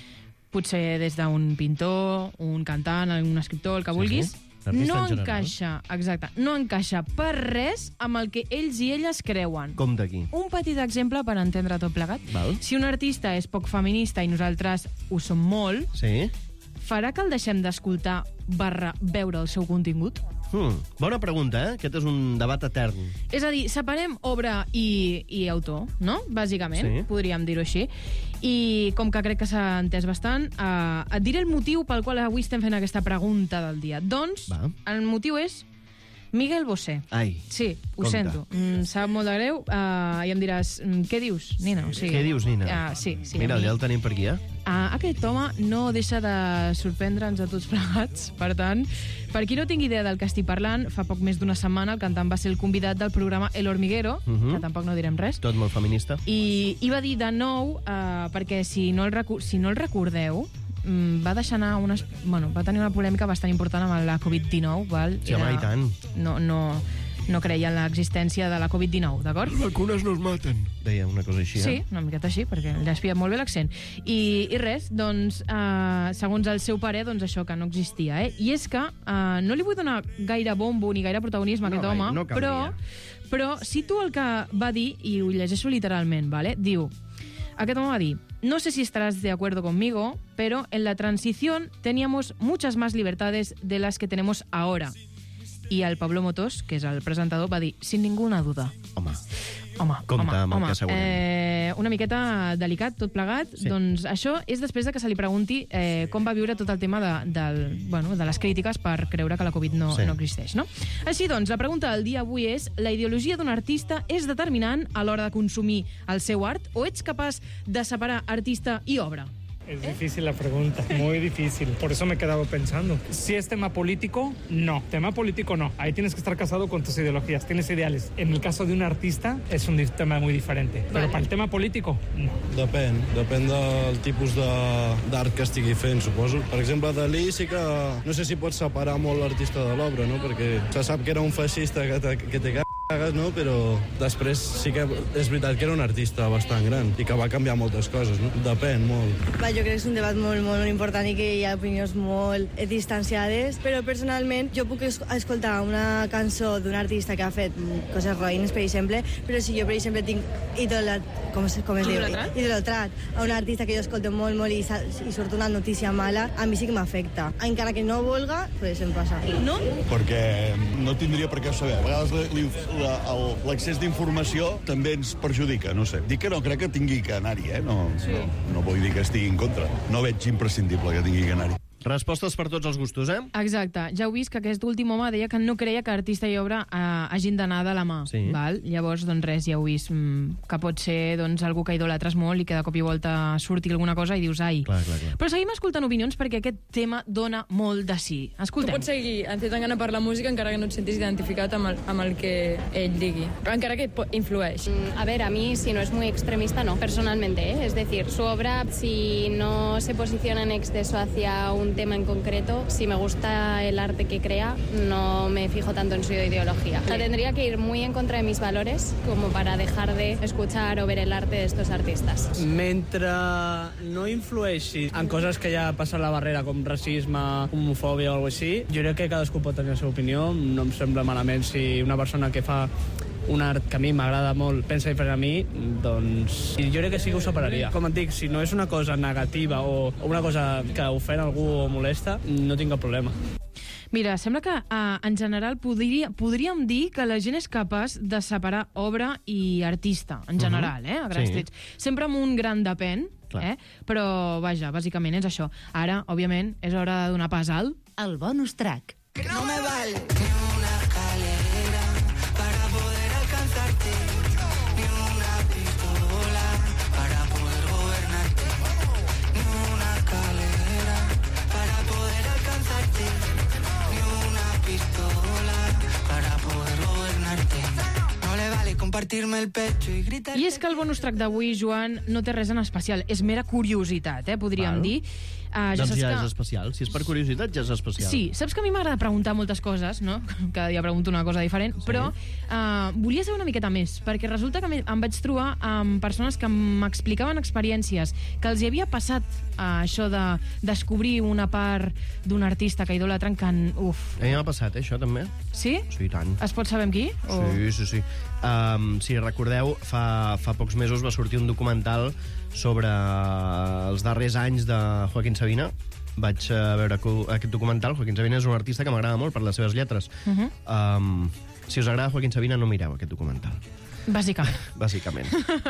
potser des d'un pintor, un cantant, un escriptor, el que Sí, vulguis, sí. L'artista no en general. encaixa, exacte, no encaixa per res amb el que ells i elles creuen. Com d'aquí? Un petit exemple per entendre tot plegat. Val. Si un artista és poc feminista i nosaltres ho som molt, Sí? farà que el deixem d'escoltar barra veure el seu contingut? Hmm. Bona pregunta, eh? Aquest és un debat etern. És a dir, separem obra i, i autor, no? Bàsicament, Sí. podríem dir-ho així. I com que crec que s'ha entès bastant, eh, et diré el motiu pel qual avui estem fent aquesta pregunta del dia. Doncs, Va. el motiu és Miguel Bosé. Ai. Sí, ho Compte. sento. Mm, sap molt de greu. Uh, I em diràs, mm, què dius, Nina? O sigui, Què dius, Nina? Uh, sí, sí. Mira, a mi- ja el tenim per aquí, eh? Uh, aquest home no deixa de sorprendre'ns a tots plegats. Per tant, per qui no tingui idea del que estic parlant, fa poc més d'una setmana el cantant va ser el convidat del programa El Hormiguero, uh Mhm. -huh. que tampoc no direm res, Tot molt feminista. i, i va dir de nou, uh, perquè si no el, recu si no el recordeu, mm, va deixar anar unes... Bueno, va tenir una polèmica bastant important amb la covid dinou, val? Sí, home, i tant. No, no, no creia en l'existència de la covid dinou, d'acord? Les vacunes no es maten. Deia una cosa així, Sí, eh? una miqueta així, perquè li has pillat molt bé l'accent. I, I res, doncs, eh, segons el seu parer, doncs això que no existia, eh? I és que eh, no li vull donar gaire bombo ni gaire protagonisme a No, aquest home, no caldria. però, però cito el que va dir, i ho llegeixo literalment, ¿vale? Diu, aquest home va dir, no sé si estarás de acuerdo conmigo, pero en la transición teníamos muchas más libertades de las que tenemos ahora. I el Pablo Motós, que és el presentador, va dir, sin ninguna duda. Home, Home, compte home, amb el home, que assegurem. eh, una miqueta delicat, tot plegat. Sí. Doncs això és després de que se li pregunti eh, com va viure tot el tema de, del, bueno, de les crítiques per creure que la Covid no, Sí. no existeix, no? Així doncs, la pregunta del dia avui és: la ideologia d'un artista és determinant a l'hora de consumir el seu art o ets capaç de separar artista i obra? Es difícil la pregunta, muy difícil. Por eso me he quedado pensando. Si es tema político, no. Tema político, no. Ahí tienes que estar casado con tus ideologías, tienes ideales. En el caso de un artista, es un tema muy diferente. Pero Vale. para el tema político, no. Depèn, depèn del tipus de- d'art que estigui fent, suposo. Per exemple, Dalí sí que... No sé si pots separar molt l'artista de l'obra, no? Perquè se sap que era un feixista que te, que te cagues, no? Però després sí que és veritat que era un artista bastant gran i que va canviar moltes coses, no? Depèn molt. Va, jo crec que és un debat molt, molt important i que hi ha opinions molt eh, distanciades, però personalment jo puc es escoltar una cançó d'un artista que ha fet mm, coses roïnes, per exemple, però si jo, per exemple, tinc idolat, com, es, com es diu? Idolatrat? Idolatrat a un artista que jo escolto molt, molt i, sa- i surt una notícia mala, a mi sí que m'afecta. Encara que no vulga, pues em passa. No? Perquè no tindria per què saber. A vegades la- l'inf- la- el- l'accés d'informació també ens perjudica, no sé. Dic que no crec que tingui que anar-hi, eh? No, sí. no, no vull dir que estigui en contra. No veig imprescindible que tingui que anar-hi. Respostes per tots els gustos, eh? Exacte. Ja heu vist que aquest últim home deia que no creia que artista i obra eh, hagin d'anar de la mà. Sí. Val? Llavors, doncs res, ja heu vist mm, que pot ser doncs, algú que idolatres molt i que de cop i volta surti alguna cosa i dius, ai. Clar, clar, clar. Però seguim escoltant opinions perquè aquest tema dona molt de sí. Tu Escoltem. pots seguir encetant gana per la música encara que no et sentis identificat amb el, amb el que ell digui. Encara que po- influeix. Mm, A ver, a mí, si no es muy extremista, no, personalmente, ¿eh? Es decir, su obra, si no se posiciona en exceso hacia un tema en concreto, si me gusta el arte que crea, no me fijo tanto en su ideología. O sea, tendría que ir muy en contra de mis valores como para dejar de escuchar o ver el arte de estos artistas. Mentre no influeixi en coses que ja passen la barrera, com racisme, homofòbia o alguna cosa així, jo crec que cadascú pot tenir la seva opinió. No em sembla malament si una persona que fa un art que a mi m'agrada molt pensa diferent a mi, doncs jo crec que sí que ho separaria. Com et dic, si no és una cosa negativa o o una cosa que ofèn algú o molesta, no tinc cap problema. Mira, sembla que uh, en general podria, podríem dir que la gent és capaç de separar obra i artista, en general, eh, a grans Sí. trets. Sempre amb un gran depèn, eh, però vaja, bàsicament és això. Ara, òbviament, és hora de donar pas al... El bonus track. No me vale ni una escalera para poder alcanzarte, ni una pistola para poder gobernarte, ni una escalera para poder alcanzarte, ni una pistola para poder gobernarte. No le vale compartirme el pecho y gritar. I és que el bonus track d'avui, Joan, no té res en especial. És mera curiositat, eh, podríem Val. dir. Uh, Doncs saps ja que... és especial. Si és per curiositat, ja és especial. Sí, saps que a mi m'agrada preguntar moltes coses, no? Cada dia pregunto una cosa diferent, sí. però uh, volia saber una miqueta més, perquè resulta que em vaig trobar amb persones que m'explicaven experiències que els hi havia passat uh, això de descobrir una part d'un artista que idolatren que... Uf. A mi m'ha passat, eh, això, també. Sí? Sí, i tant. Es pot saber amb qui? O... Sí, sí, sí. Um, si recordeu, fa, fa pocs mesos va sortir un documental sobre els darrers anys de Joaquín Sabina. Vaig uh, veure aquest documental. Joaquín Sabina és un artista que m'agrada molt per les seves lletres. Uh -huh. um, si us agrada Joaquín Sabina, no mireu aquest documental. Bàsicament. Bàsicament.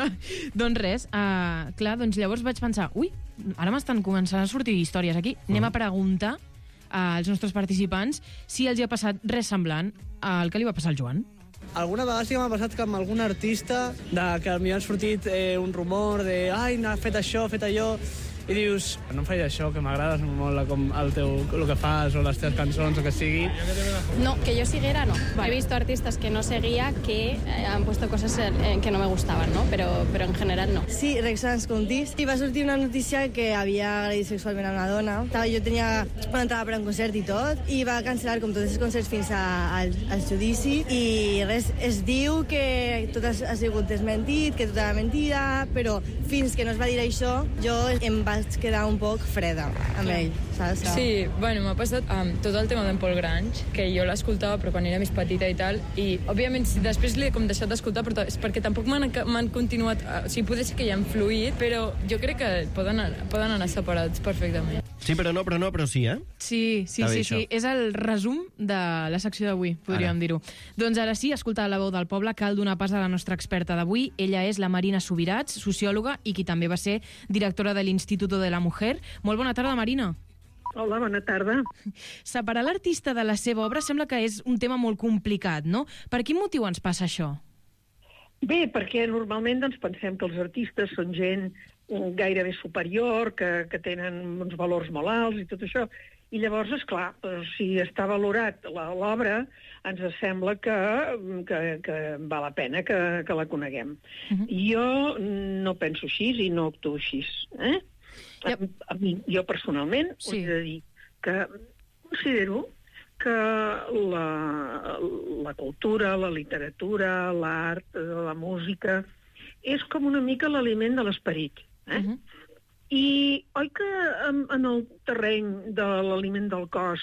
Doncs res, uh, clar, doncs llavors vaig pensar, ui, ara m'estan començant a sortir històries aquí, anem a preguntar als nostres participants si els hi ha passat res semblant al que li va passar al Joan. Alguna vegada sí que m'ha passat que amb algun artista de que m'hi han sortit eh, un rumor de ai, n'ha fet això, ha fet allò, i dius, no em facis això, que m'agrades molt la, com el, teu, el que fas o les teves cançons o que sigui. No, que yo siguiera, no. Vale. He visto artistas que no seguía que eh, han puesto cosas eh, que no me gustaban, ¿no? Pero, pero en general no. Sí, Rexans Contis. I va sortir una notícia que havia agredit sexualment a una dona. Estava, jo tenia una entrada per a un concert i tot, i va cancel·lar com tots els concerts fins a, al, al judici, i res, es diu que tot ha, ha sigut desmentit, que tot era mentida, però fins que no es va dir això, jo em vaig quedar un poc freda amb ell, saps? Sí, bueno, m'ha passat amb tot el tema d'en Paul Grange, que jo l'escoltava però quan era més petita i tal, i òbviament si després l'he com deixat d'escoltar, però és perquè tampoc m'han continuat, o sigui, potser sí que hi ha influït, però jo crec que poden, poden anar separats perfectament. Sí, però no, però no, però sí, eh? Sí, sí, Està bé, sí, sí. això. És el resum de la secció d'avui, podríem dir-ho. Doncs ara sí, escolta la veu del poble, cal donar pas a la nostra experta d'avui. Ella és la Marina Subirats, sociòloga i qui també va ser directora de l'Instituto de la Mujer. Molt bona tarda, Marina. Hola, bona tarda. Separar l'artista de la seva obra sembla que és un tema molt complicat, no? Per quin motiu ens passa això? Bé, perquè normalment doncs, pensem que els artistes són gent gairebé superior, que, que tenen uns valors molt alts i tot això. I llavors, esclar, si està valorat l'obra, ens sembla que, que, que val la pena que, que la coneguem. Uh-huh. Jo no penso així i no actuo així. Eh? Yep. A, a mi, jo personalment, sí. Us he de dir que considero que la, la cultura, la literatura, l'art, la música, és com una mica l'aliment de l'esperit. Eh? Uh-huh. I oi que en, en el terreny de l'aliment del cos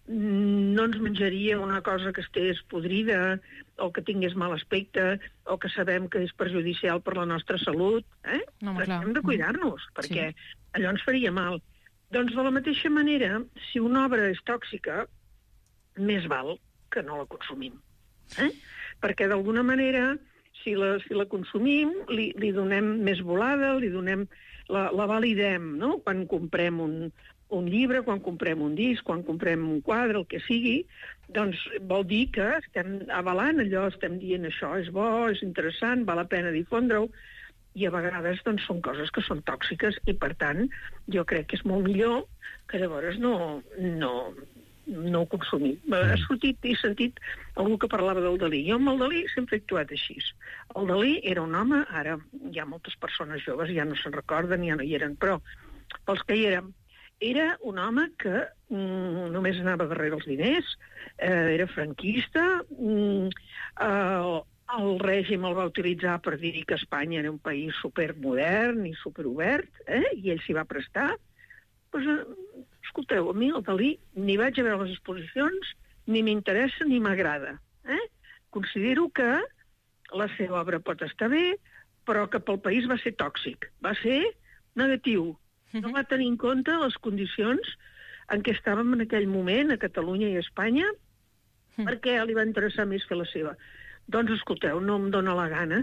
no ens menjaria una cosa que estés podrida o que tingués mal aspecte o que sabem que és perjudicial per la nostra salut? Eh? No, clar. Hem de cuidar-nos, perquè sí. allò ens faria mal. Doncs de la mateixa manera, si una obra és tòxica, més val que no la consumim. Eh? Perquè d'alguna manera, si la, si la consumim, li, li donem més volada, li donem, la, la validem, no? Quan comprem un, un llibre, quan comprem un disc, quan comprem un quadre, el que sigui, doncs vol dir que estem avalant allò, estem dient això és bo, és interessant, val la pena difondre-ho, i a vegades doncs, són coses que són tòxiques i, per tant, jo crec que és molt millor que llavors no, no, no ho consumim. Ha sortit i sentit algú que parlava del Dalí. Jo amb el Dalí sempre he actuat així. El Dalí era un home, ara hi ha moltes persones joves, ja no se'n recorden, ja no hi eren, però pels que hi érem, era un home que mm, només anava darrere els diners, eh, era franquista, mm, eh, el règim el va utilitzar per dir que Espanya era un país supermodern i superobert, eh? I ell s'hi va prestar. Pues, eh, escolteu, a mi el Dalí ni vaig a veure les exposicions, ni m'interessa ni m'agrada. Eh? Considero que la seva obra pot estar bé, però que pel país va ser tòxic, va ser negatiu. No va tenir en compte les condicions en què estàvem en aquell moment a Catalunya i a Espanya, perquè li va interessar més fer la seva. Doncs, escolteu, no em dóna la gana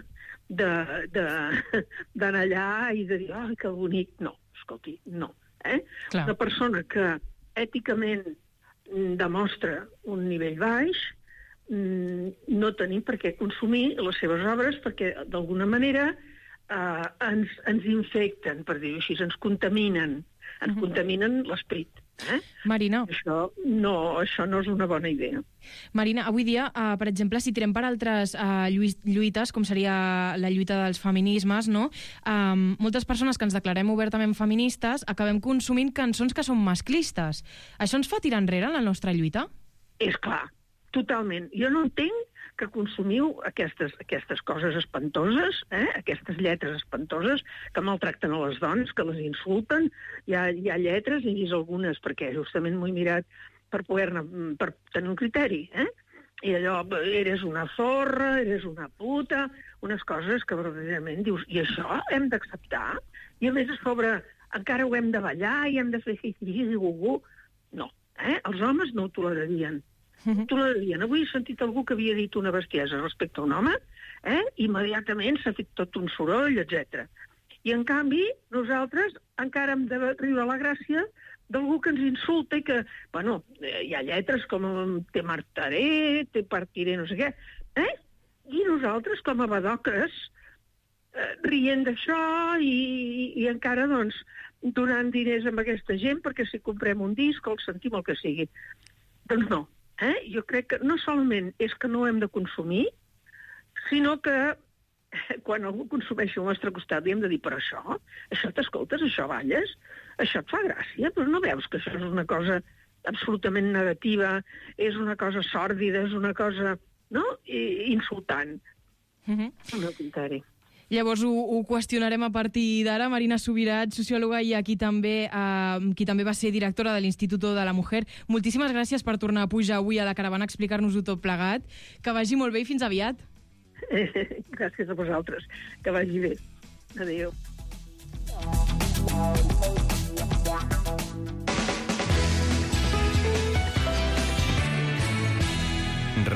d'anar allà i de dir, ai, que bonic. No, escolti, no. Eh? Una persona que èticament demostra un nivell baix, no tenim per què consumir les seves obres perquè, d'alguna manera, eh, ens, ens infecten, per dir-ho així, ens contaminen, ens uh-huh. contaminen l'esperit. Eh? Marina. Això no, això no és una bona idea. Marina, avui dia, uh, per exemple, si tirem per altres uh, lluites, com seria la lluita dels feminismes, no? Um, moltes persones que ens declarem obertament feministes acabem consumint cançons que són masclistes. Això ens fa tirar enrere en la nostra lluita? És clar, totalment. Jo no entenc que consumiu aquestes, aquestes coses espantoses, eh? Aquestes lletres espantoses que maltracten a les dones, que les insulten. Hi ha, hi ha lletres, he vist algunes, perquè justament m'ho he mirat per poder-ne, per tenir un criteri, eh? I allò, eres una zorra, eres una puta, unes coses que verdaderament dius, i això hem d'acceptar? I a més a sobre encara ho hem de ballar i hem de fer hi-hi-hi i gu-gu? No, eh? Els homes no ho tolerarien. Tolerarien. Avui he sentit algú que havia dit una bestiesa respecte a un home, eh? Immediatament s'ha fet tot un soroll, etcètera. I en canvi, nosaltres encara hem de riure a la gràcia d'algú que ens insulta i que, bueno, hi ha lletres com te martaré, te partiré, no sé què, eh? I nosaltres, com a badoques, eh, rient d'això i, i encara, doncs, donant diners a aquesta gent perquè si comprem un disc o el sentim el que sigui. Doncs no. Eh? Jo crec que no solament és que no ho hem de consumir, sinó que quan algú consumeix al nostre costat li hem de dir, però això, això t'escoltes, això balles, això et fa gràcia, però no veus que això és una cosa absolutament negativa, és una cosa sòrdida, és una cosa, no?, I, insultant. Uh-huh. Un criteri. Llavors ho, ho qüestionarem a partir d'ara. Marina Subirats, sociòloga i aquí també, eh, qui també va ser directora de l'Instituto de la Mujer. Moltíssimes gràcies per tornar a pujar avui a la caravana a explicar-nos-ho tot plegat. Que vagi molt bé i fins aviat. Eh, gràcies a vosaltres. Que vagi bé. Adéu.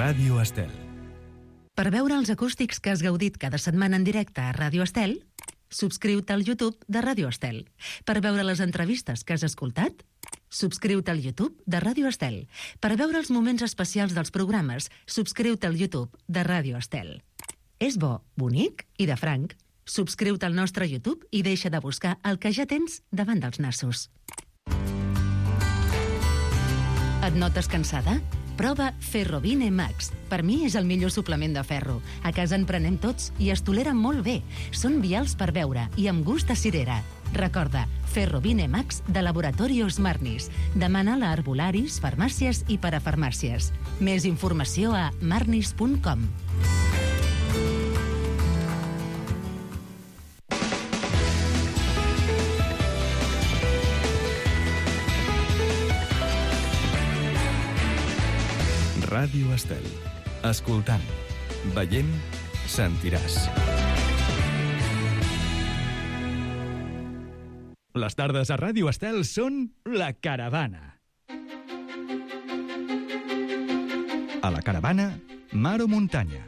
Ràdio Estel. Per veure els acústics que has gaudit cada setmana en directe a Ràdio Estel, subscriu-te al YouTube de Ràdio Estel. Per veure les entrevistes que has escoltat, subscriu-te al YouTube de Ràdio Estel. Per veure els moments especials dels programes, subscriu-te al YouTube de Ràdio Estel. És bo, bonic i de franc. Subscriu-te al nostre YouTube i deixa de buscar el que ja tens davant dels nassos. Et notes cansada? Prova Ferrovine Max. Per mi és el millor suplement de ferro. A casa en prenem tots i es toleren molt bé. Són vials per beure i amb gust a cirera. Recorda, Ferrovine Max de Laboratorios Marnis. Demana-la a herbolaris, farmàcies i parafarmàcies. Més informació a marnis punt com. Ràdio Estel. Escoltant, veient, sentiràs. Les tardes a Ràdio Estel són La Caravana. A La Caravana, mar o muntanya.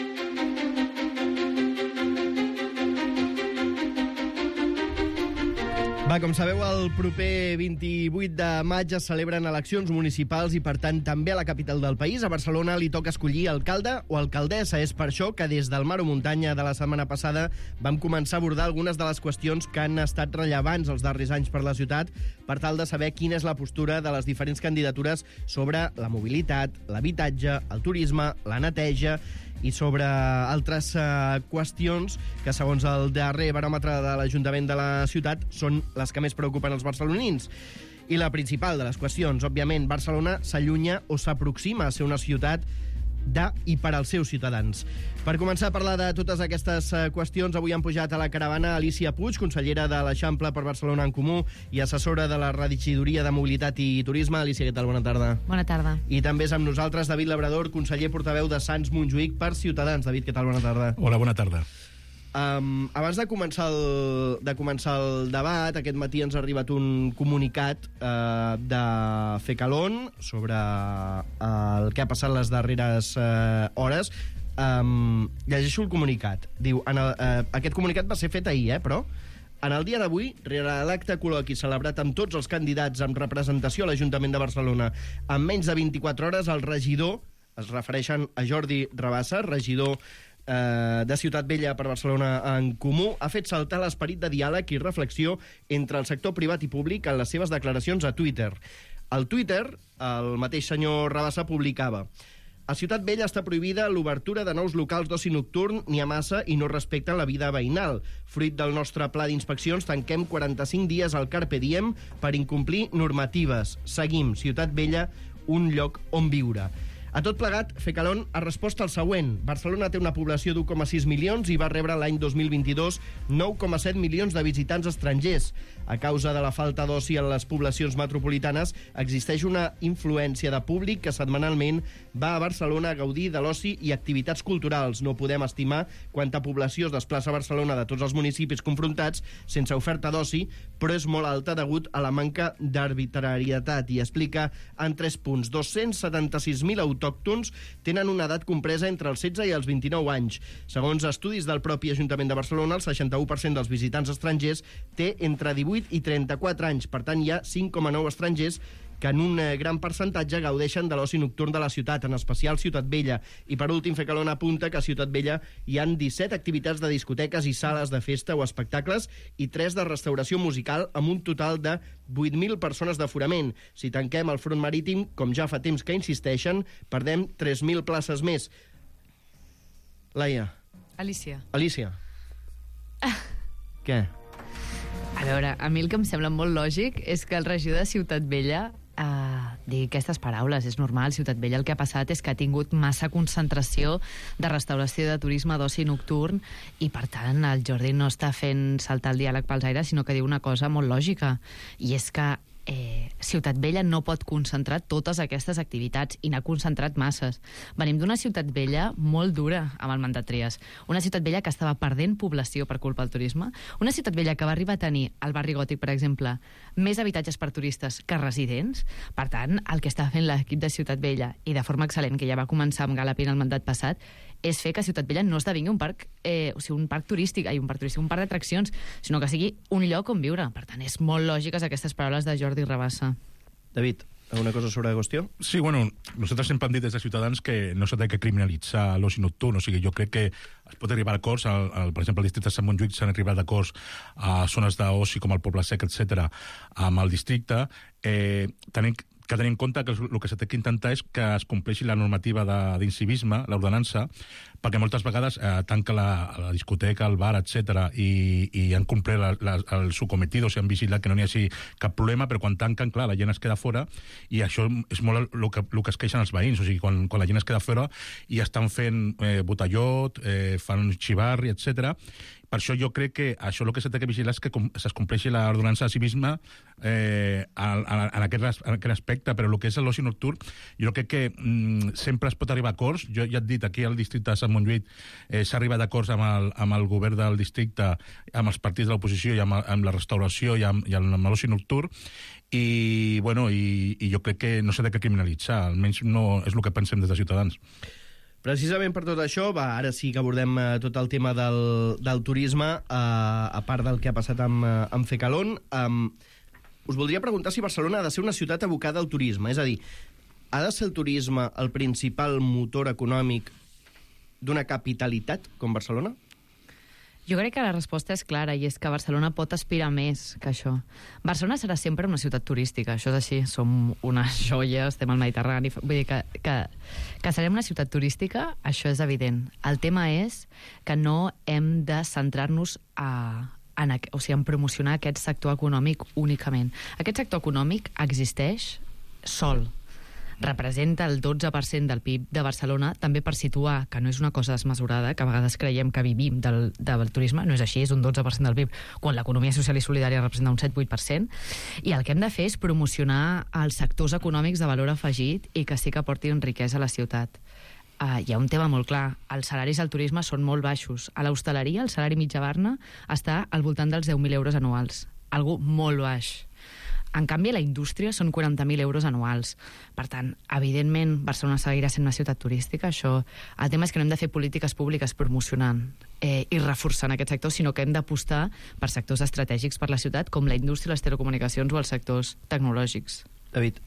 Va, com sabeu, el proper vint-i-vuit de maig es celebren eleccions municipals i, per tant, també a la capital del país. A Barcelona li toca escollir alcalde o alcaldessa. És per això que des del Mar o Muntanya de la setmana passada vam començar a abordar algunes de les qüestions que han estat rellevants els darrers anys per la ciutat per tal de saber quina és la postura de les diferents candidatures sobre la mobilitat, l'habitatge, el turisme, la neteja i sobre altres uh, qüestions que, segons el darrer baròmetre de l'Ajuntament de la ciutat, són les que més preocupen els barcelonins. I la principal de les qüestions, òbviament, Barcelona s'allunya o s'aproxima a ser una ciutat de i per als seus ciutadans. Per començar a parlar de totes aquestes uh, qüestions, avui han pujat a la caravana Alicia Puig, consellera de l'Eixample per Barcelona en Comú i assessora de la Regidoria de Mobilitat i Turisme. Alicia, què tal? Bona tarda. Bona tarda. I també és amb nosaltres David Labrador, conseller portaveu de Sants Montjuïc per Ciutadans. David, què tal? Bona tarda. Hola, bona tarda. Um, abans de començar, el, de començar el debat, aquest matí ens ha arribat un comunicat uh, de Fecalon sobre uh, el que ha passat les darreres uh, hores. Um, llegeixo el comunicat. Diu, en el, uh, aquest comunicat va ser fet ahir, eh, però... En el dia d'avui, rere l'acte col·loqui celebrat amb tots els candidats amb representació a l'Ajuntament de Barcelona, en menys de vint-i-quatre hores, el regidor, es refereixen a Jordi Rabassa, regidor de Ciutat Vella per Barcelona en Comú, ha fet saltar l'esperit de diàleg i reflexió entre el sector privat i públic en les seves declaracions a Twitter. Al Twitter, el mateix senyor Rabassa publicava: a Ciutat Vella està prohibida l'obertura de nous locals d'oci nocturn ni a massa i no respecten la vida veïnal. Fruit del nostre pla d'inspeccions, tanquem quaranta-cinc dies al Carpe Diem per incomplir normatives. Seguim, Ciutat Vella, un lloc on viure. A tot plegat, Fecalon ha respost al següent. Barcelona té una població d'u coma sis milions i va rebre l'any dos mil vint-i-dos nou coma set milions de visitants estrangers. A causa de la falta d'oci en les poblacions metropolitanes, existeix una influència de públic que setmanalment va a Barcelona a gaudir de l'oci i activitats culturals. No podem estimar quanta població es desplaça a Barcelona de tots els municipis confrontats sense oferta d'oci, però és molt alta degut a la manca d'arbitrarietat. I explica en tres punts. dos-cents setanta-sis mil autòctons tenen una edat compresa entre els setze i els vint-i-nou anys. Segons estudis del propi Ajuntament de Barcelona, el seixanta-u per cent dels visitants estrangers té entre divuit i trenta-quatre anys. Per tant, hi ha cinc coma nou estrangers que en un gran percentatge gaudeixen de l'oci nocturn de la ciutat, en especial Ciutat Vella. I per últim, Fecalon apunta que a Ciutat Vella hi han disset activitats de discoteques i sales de festa o espectacles i tres de restauració musical amb un total de vuit mil persones d'aforament. Si tanquem el front marítim, com ja fa temps que insisteixen, perdem tres mil places més. Laia. Alicia. Alicia. Què? A veure, a mi el que em sembla molt lògic és que el regidor de Ciutat Vella Uh, dir aquestes paraules, és normal. Ciutat Vella el que ha passat és que ha tingut massa concentració de restauració de turisme d'oci nocturn i, per tant, el Jordi no està fent saltar el diàleg pels aires, sinó que diu una cosa molt lògica, i és que eh, Ciutat Vella no pot concentrar totes aquestes activitats i n'ha concentrat masses. Venim d'una Ciutat Vella molt dura amb el mandat Trias. Una Ciutat Vella que estava perdent població per culpa del turisme. Una Ciutat Vella que va arribar a tenir, al barri Gòtic, per exemple, més habitatges per turistes que residents. Per tant, el que està fent l'equip de Ciutat Vella, i de forma excel·lent, que ja va començar amb Galapin el mandat passat, és fer que Ciutat Vella no esdevingui un parc, eh, o sigui, un parc turístic, ai, un parc turístic, un parc d'atraccions, sinó que sigui un lloc on viure. Per tant, és molt lògiques aquestes paraules de Jordi Rabassa. David, alguna cosa sobre la qüestió? Sí, bueno, nosotros sempre hem dit des de Ciutadans que no s'ha de criminalitzar l'oci nocturn, o sigui, jo crec que es pot arribar a acords, al, al, per exemple, al districte de Sant Montjuïc s'han arribat d'acords a zones d'oci com el Poble Sec, etcètera, amb el districte, eh, tenint que tenir en compte que el que s'ha d'intentar és que es compleixi la normativa d'incivisme, l'ordenança, perquè moltes vegades eh, tanca la, la discoteca, el bar, etcètera, i, i han complert la, la, el su cometido, o sigui, han vigilat que no n'hi hagi cap problema, però quan tanquen, clar, la gent es queda fora, i això és molt el que, el que es queixen els veïns, o sigui, quan, quan la gent es queda fora i estan fent eh, botellot, eh, fan xivarri, etcètera. Per això jo crec que això el que s'ha de vigilar és que es compleixi l'ordenança de civisme eh, en, en, aquest, en aquest aspecte, però el que és l'oci nocturn, jo crec que mm, sempre es pot arribar a acords. Jo ja et dit, aquí al districte de Sant Montjuïc eh, s'ha arribat a acords amb el, amb el govern del districte, amb els partits de l'oposició i amb, amb la restauració i amb, i amb l'oci nocturn, i, bueno, i, i jo crec que no s'ha de criminalitzar, almenys no és el que pensem des de Ciutadans. Precisament per tot això, va, ara sí que abordem eh, tot el tema del, del turisme, eh, a part del que ha passat amb, eh, amb Fecalón. Eh, us voldria preguntar si Barcelona ha de ser una ciutat abocada al turisme, és a dir, ha de ser el turisme el principal motor econòmic d'una capitalitat com Barcelona? Jo crec que la resposta és clara, i és que Barcelona pot aspirar més que això. Barcelona serà sempre una ciutat turística, això és així, som unes joies, estem al Mediterrani, vull dir que, que, que serem una ciutat turística, això és evident. El tema és que no hem de centrar-nos a, en, o sigui, en promocionar aquest sector econòmic únicament. Aquest sector econòmic existeix sol, representa el dotze per cent del P I B de Barcelona, també per situar que no és una cosa desmesurada, que a vegades creiem que vivim del, del turisme, no és així, és un dotze per cent del P I B, quan l'economia social i solidària representa un set vuit per cent, i el que hem de fer és promocionar els sectors econòmics de valor afegit i que sí que aportin riquesa a la ciutat. Uh, hi ha un tema molt clar, els salaris al turisme són molt baixos. A l'hostaleria, el salari mitjà a Barna està al voltant dels deu mil euros anuals, algo molt baix. En canvi, la indústria són quaranta mil euros anuals. Per tant, evidentment, Barcelona seguirà sent una ciutat turística. Això... El tema és que no hem de fer polítiques públiques promocionant eh, i reforçant aquest sector, sinó que hem d'apostar per sectors estratègics per la ciutat, com la indústria, les telecomunicacions o els sectors tecnològics. David.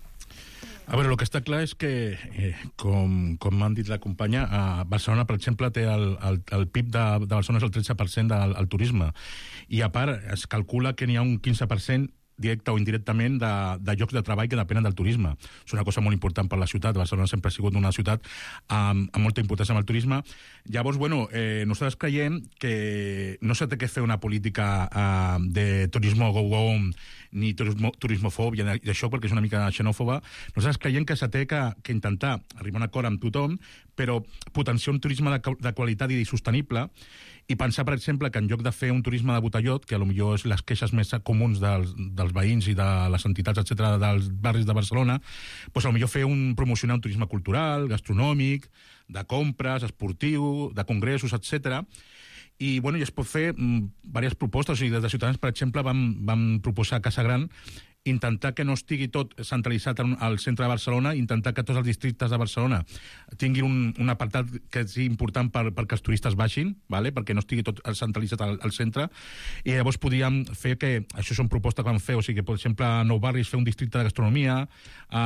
A veure, el que està clar és que, eh, com, com m'han dit la companya, a Barcelona, per exemple, té el, el, el P I B de, de Barcelona és el tretze per cent del el turisme. I a part, es calcula que n'hi ha un quinze per cent directe o indirectament de, de llocs de treball que depenen del turisme. És una cosa molt important per la ciutat. Barcelona sempre ha sigut una ciutat amb, amb molta importància amb el turisme. Llavors, bueno, eh, nosaltres creiem que no s'ha de fer una política eh, de turisme go-go ni turismo, turismofòbia i això, perquè és una mica xenòfoba. Nosaltres creiem que s'ha de que, que intentar arribar a un acord amb tothom, però potenciar un turisme de, de qualitat i sostenible, i pensar, per exemple, que en lloc de fer un turisme de botellot, que potser és les queixes més comuns dels, dels veïns i de les entitats, etcètera, dels barris de Barcelona, doncs potser fer un, promocionar un turisme cultural, gastronòmic, de compres, esportiu, de congressos, etcètera. I, bueno, i es pot fer mm, diverses propostes. O sigui, des de Ciutadans, per exemple, vam, vam proposar a Casa Gran intentar que no estigui tot centralitzat al centre de Barcelona, intentar que tots els districtes de Barcelona tinguin un, un apartat que sigui important per, perquè els turistes baixin, vale? Perquè no estigui tot centralitzat al, al centre, i llavors podíem fer que, això són propostes que vam fer, o sigui, que, per exemple, a Nou Barris fer un districte de gastronomia, a,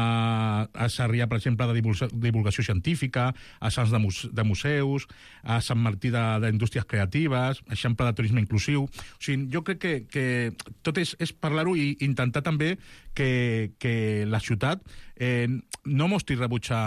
a Sarrià, per exemple, de divulgació, divulgació científica, a Sants de, muse, de museus, a Sant Martí d'indústries creatives, exemple de turisme inclusiu. O sigui, jo crec que, que tot és, és parlar-ho i intentar també que, que la ciutat eh, no m'ho estic rebutjar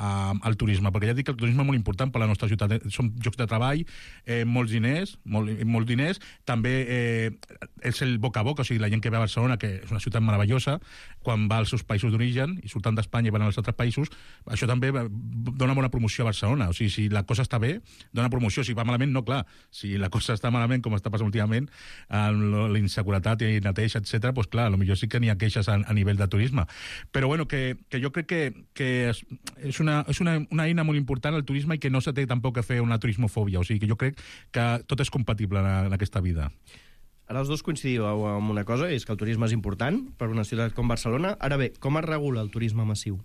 al turisme, perquè ja dic que el turisme és molt important per a la nostra ciutat. Són llocs de treball, eh, molts diners, molt, molts diners, també eh, és el boca a boca, o sigui, la gent que ve a Barcelona, que és una ciutat meravellosa, quan va als seus països d'origen i surten d'Espanya i van als altres països, això també dona bona promoció a Barcelona. O sigui, si la cosa està bé, dona promoció. Si va malament, no, clar. Si la cosa està malament, com està passant últimament, amb la inseguretat i neteja, etcètera, doncs clar, potser sí que n'hi ha queixes a, a nivell de turisme. Però bueno, que, que jo crec que, que és, una, és una, una eina molt important el turisme i que no se té tampoc que fer una turismofòbia. O sigui, que jo crec que tot és compatible en, en aquesta vida. Ara els dos coincidiu amb una cosa, és que el turisme és important per una ciutat com Barcelona. Ara bé, com es regula el turisme massiu?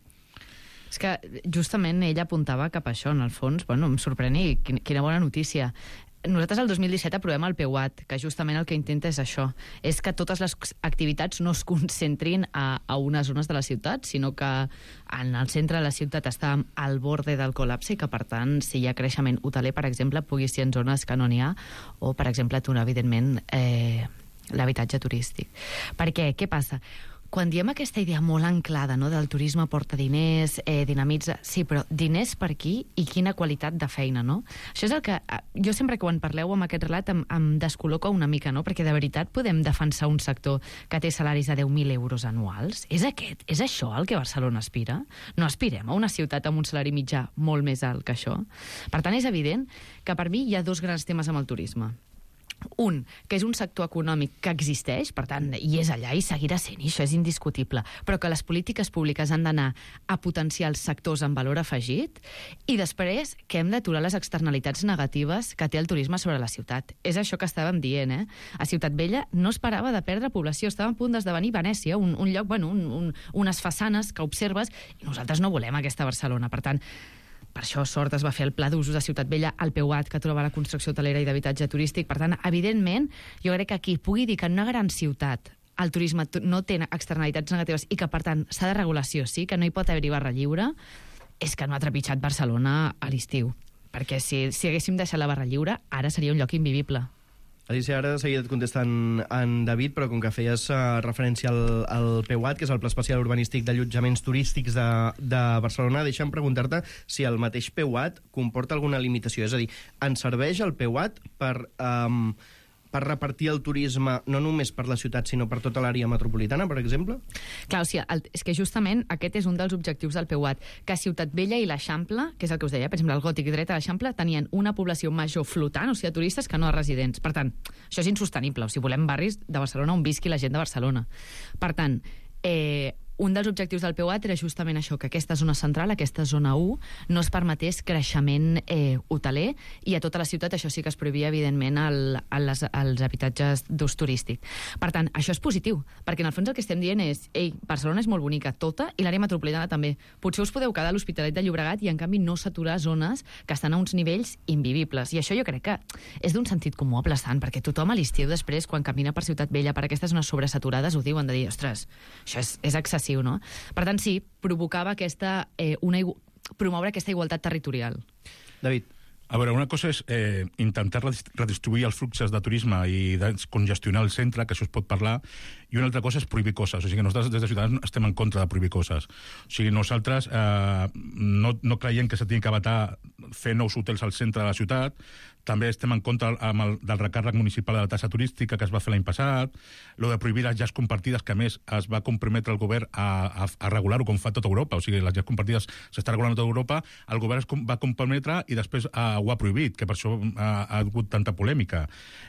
És que justament ell apuntava cap a això, en el fons. Bueno, em sorprèn i quina bona notícia. Nosaltres el dos mil disset aprovem el P U A T, que justament el que intenta és això, és que totes les activitats no es concentrin a, a unes zones de la ciutat, sinó que en el centre de la ciutat està al borde del col·lapse i que, per tant, si hi ha creixement hoteler, per exemple, pugui ser en zones que no n'hi ha, o, per exemple, aturar, evidentment, eh, l'habitatge turístic. Perquè, què passa? Quan diem aquesta idea molt anclada, no?, del turisme porta diners, eh, dinamitza... Sí, però diners per qui i quina qualitat de feina, no? Això és el que... Jo sempre que quan parleu amb aquest relat em, em descol·loca una mica, no? Perquè de veritat podem defensar un sector que té salaris de deu mil euros anuals? És aquest? És això el que Barcelona aspira? No aspirem a una ciutat amb un salari mitjà molt més alt que això? Per tant, és evident que per mi hi ha dos grans temes amb el turisme. Un, que és un sector econòmic que existeix, per tant, i és allà i seguirà sent, i això és indiscutible, però que les polítiques públiques han d'anar a potenciar els sectors amb valor afegit, i després que hem d'aturar les externalitats negatives que té el turisme sobre la ciutat. És això que estàvem dient, eh? A Ciutat Vella no es parava de perdre població, estava a punt d'esdevenir Venècia, un, un lloc, bueno, un, un, unes façanes que observes, i nosaltres no volem aquesta Barcelona. Per tant, per això sort es va fer el pla d'usos de Ciutat Vella, el P U A T, que troba la construcció hotelera i d'habitatge turístic. Per tant, evidentment, jo crec que aquí pugui dir que en una gran ciutat el turisme no té externalitats negatives i que, per tant, s'ha de regulació, sí, que no hi pot haver-hi barra lliure, és que no ha trepitjat Barcelona a l'estiu. Perquè si, si haguéssim deixat la barra lliure, ara seria un lloc invivible. Alicia, ara de seguida et contesta en, en David, però com que feies uh, referència al, al P U A T, que és el Pla Especial Urbanístic d'Allotjaments Turístics de, de Barcelona, deixa'm preguntar-te si el mateix P U A T comporta alguna limitació. És a dir, ens serveix el P U A T per, um, per repartir el turisme no només per la ciutat, sinó per tota l'àrea metropolitana, per exemple? Clar, o sigui, el, és que justament aquest és un dels objectius del P U A T, que Ciutat Vella i l'Eixample, que és el que us deia, per exemple, el Gòtic dret a l'Eixample, tenien una població major flotant, o sigui, de turistes, que no de residents. Per tant, això és insostenible. O sigui, volem barris de Barcelona on visqui la gent de Barcelona. Per tant, eh, un dels objectius del P U A T era justament això, que aquesta zona central, aquesta zona u, no es permetés creixement eh, hoteler, i a tota la ciutat això sí que es prohibia, evidentment, el, el, les, els habitatges d'ús turístic. Per tant, això és positiu, perquè en el fons el que estem dient és, ei, Barcelona és molt bonica, tota, i l'àrea metropolitana també. Potser us podeu quedar a l'Hospitalet de Llobregat i, en canvi, no saturar zones que estan a uns nivells invivibles. I això jo crec que és d'un sentit comú aplastant, perquè tothom a l'estiu després, quan camina per Ciutat Vella, per aquestes zones sobresaturades, ho diuen de dir, ostres, això és, és excessiu. No? Per tant, sí, provocava aquesta, eh, una, promoure aquesta igualtat territorial. David. A veure, una cosa és eh, intentar redistribuir els fluxos de turisme i descongestionar el centre, que això es pot parlar, i una altra cosa és prohibir coses. O sigui, nosaltres des de Ciutadans estem en contra de prohibir coses. O sigui, nosaltres eh, no, no creiem que se tingui que vetar fer nous hotels al centre de la ciutat. També estem en contra amb el, del recàrrec municipal de la taxa turística que es va fer l'any passat, lo de prohibir les llars compartides, que a més es va comprometre el govern a, a, a regular-ho com fa tota Europa. O sigui, les llars compartides s'està regulant a tota Europa, el govern es com, va comprometre i després uh, ho ha prohibit, que per això uh, ha hagut tanta polèmica.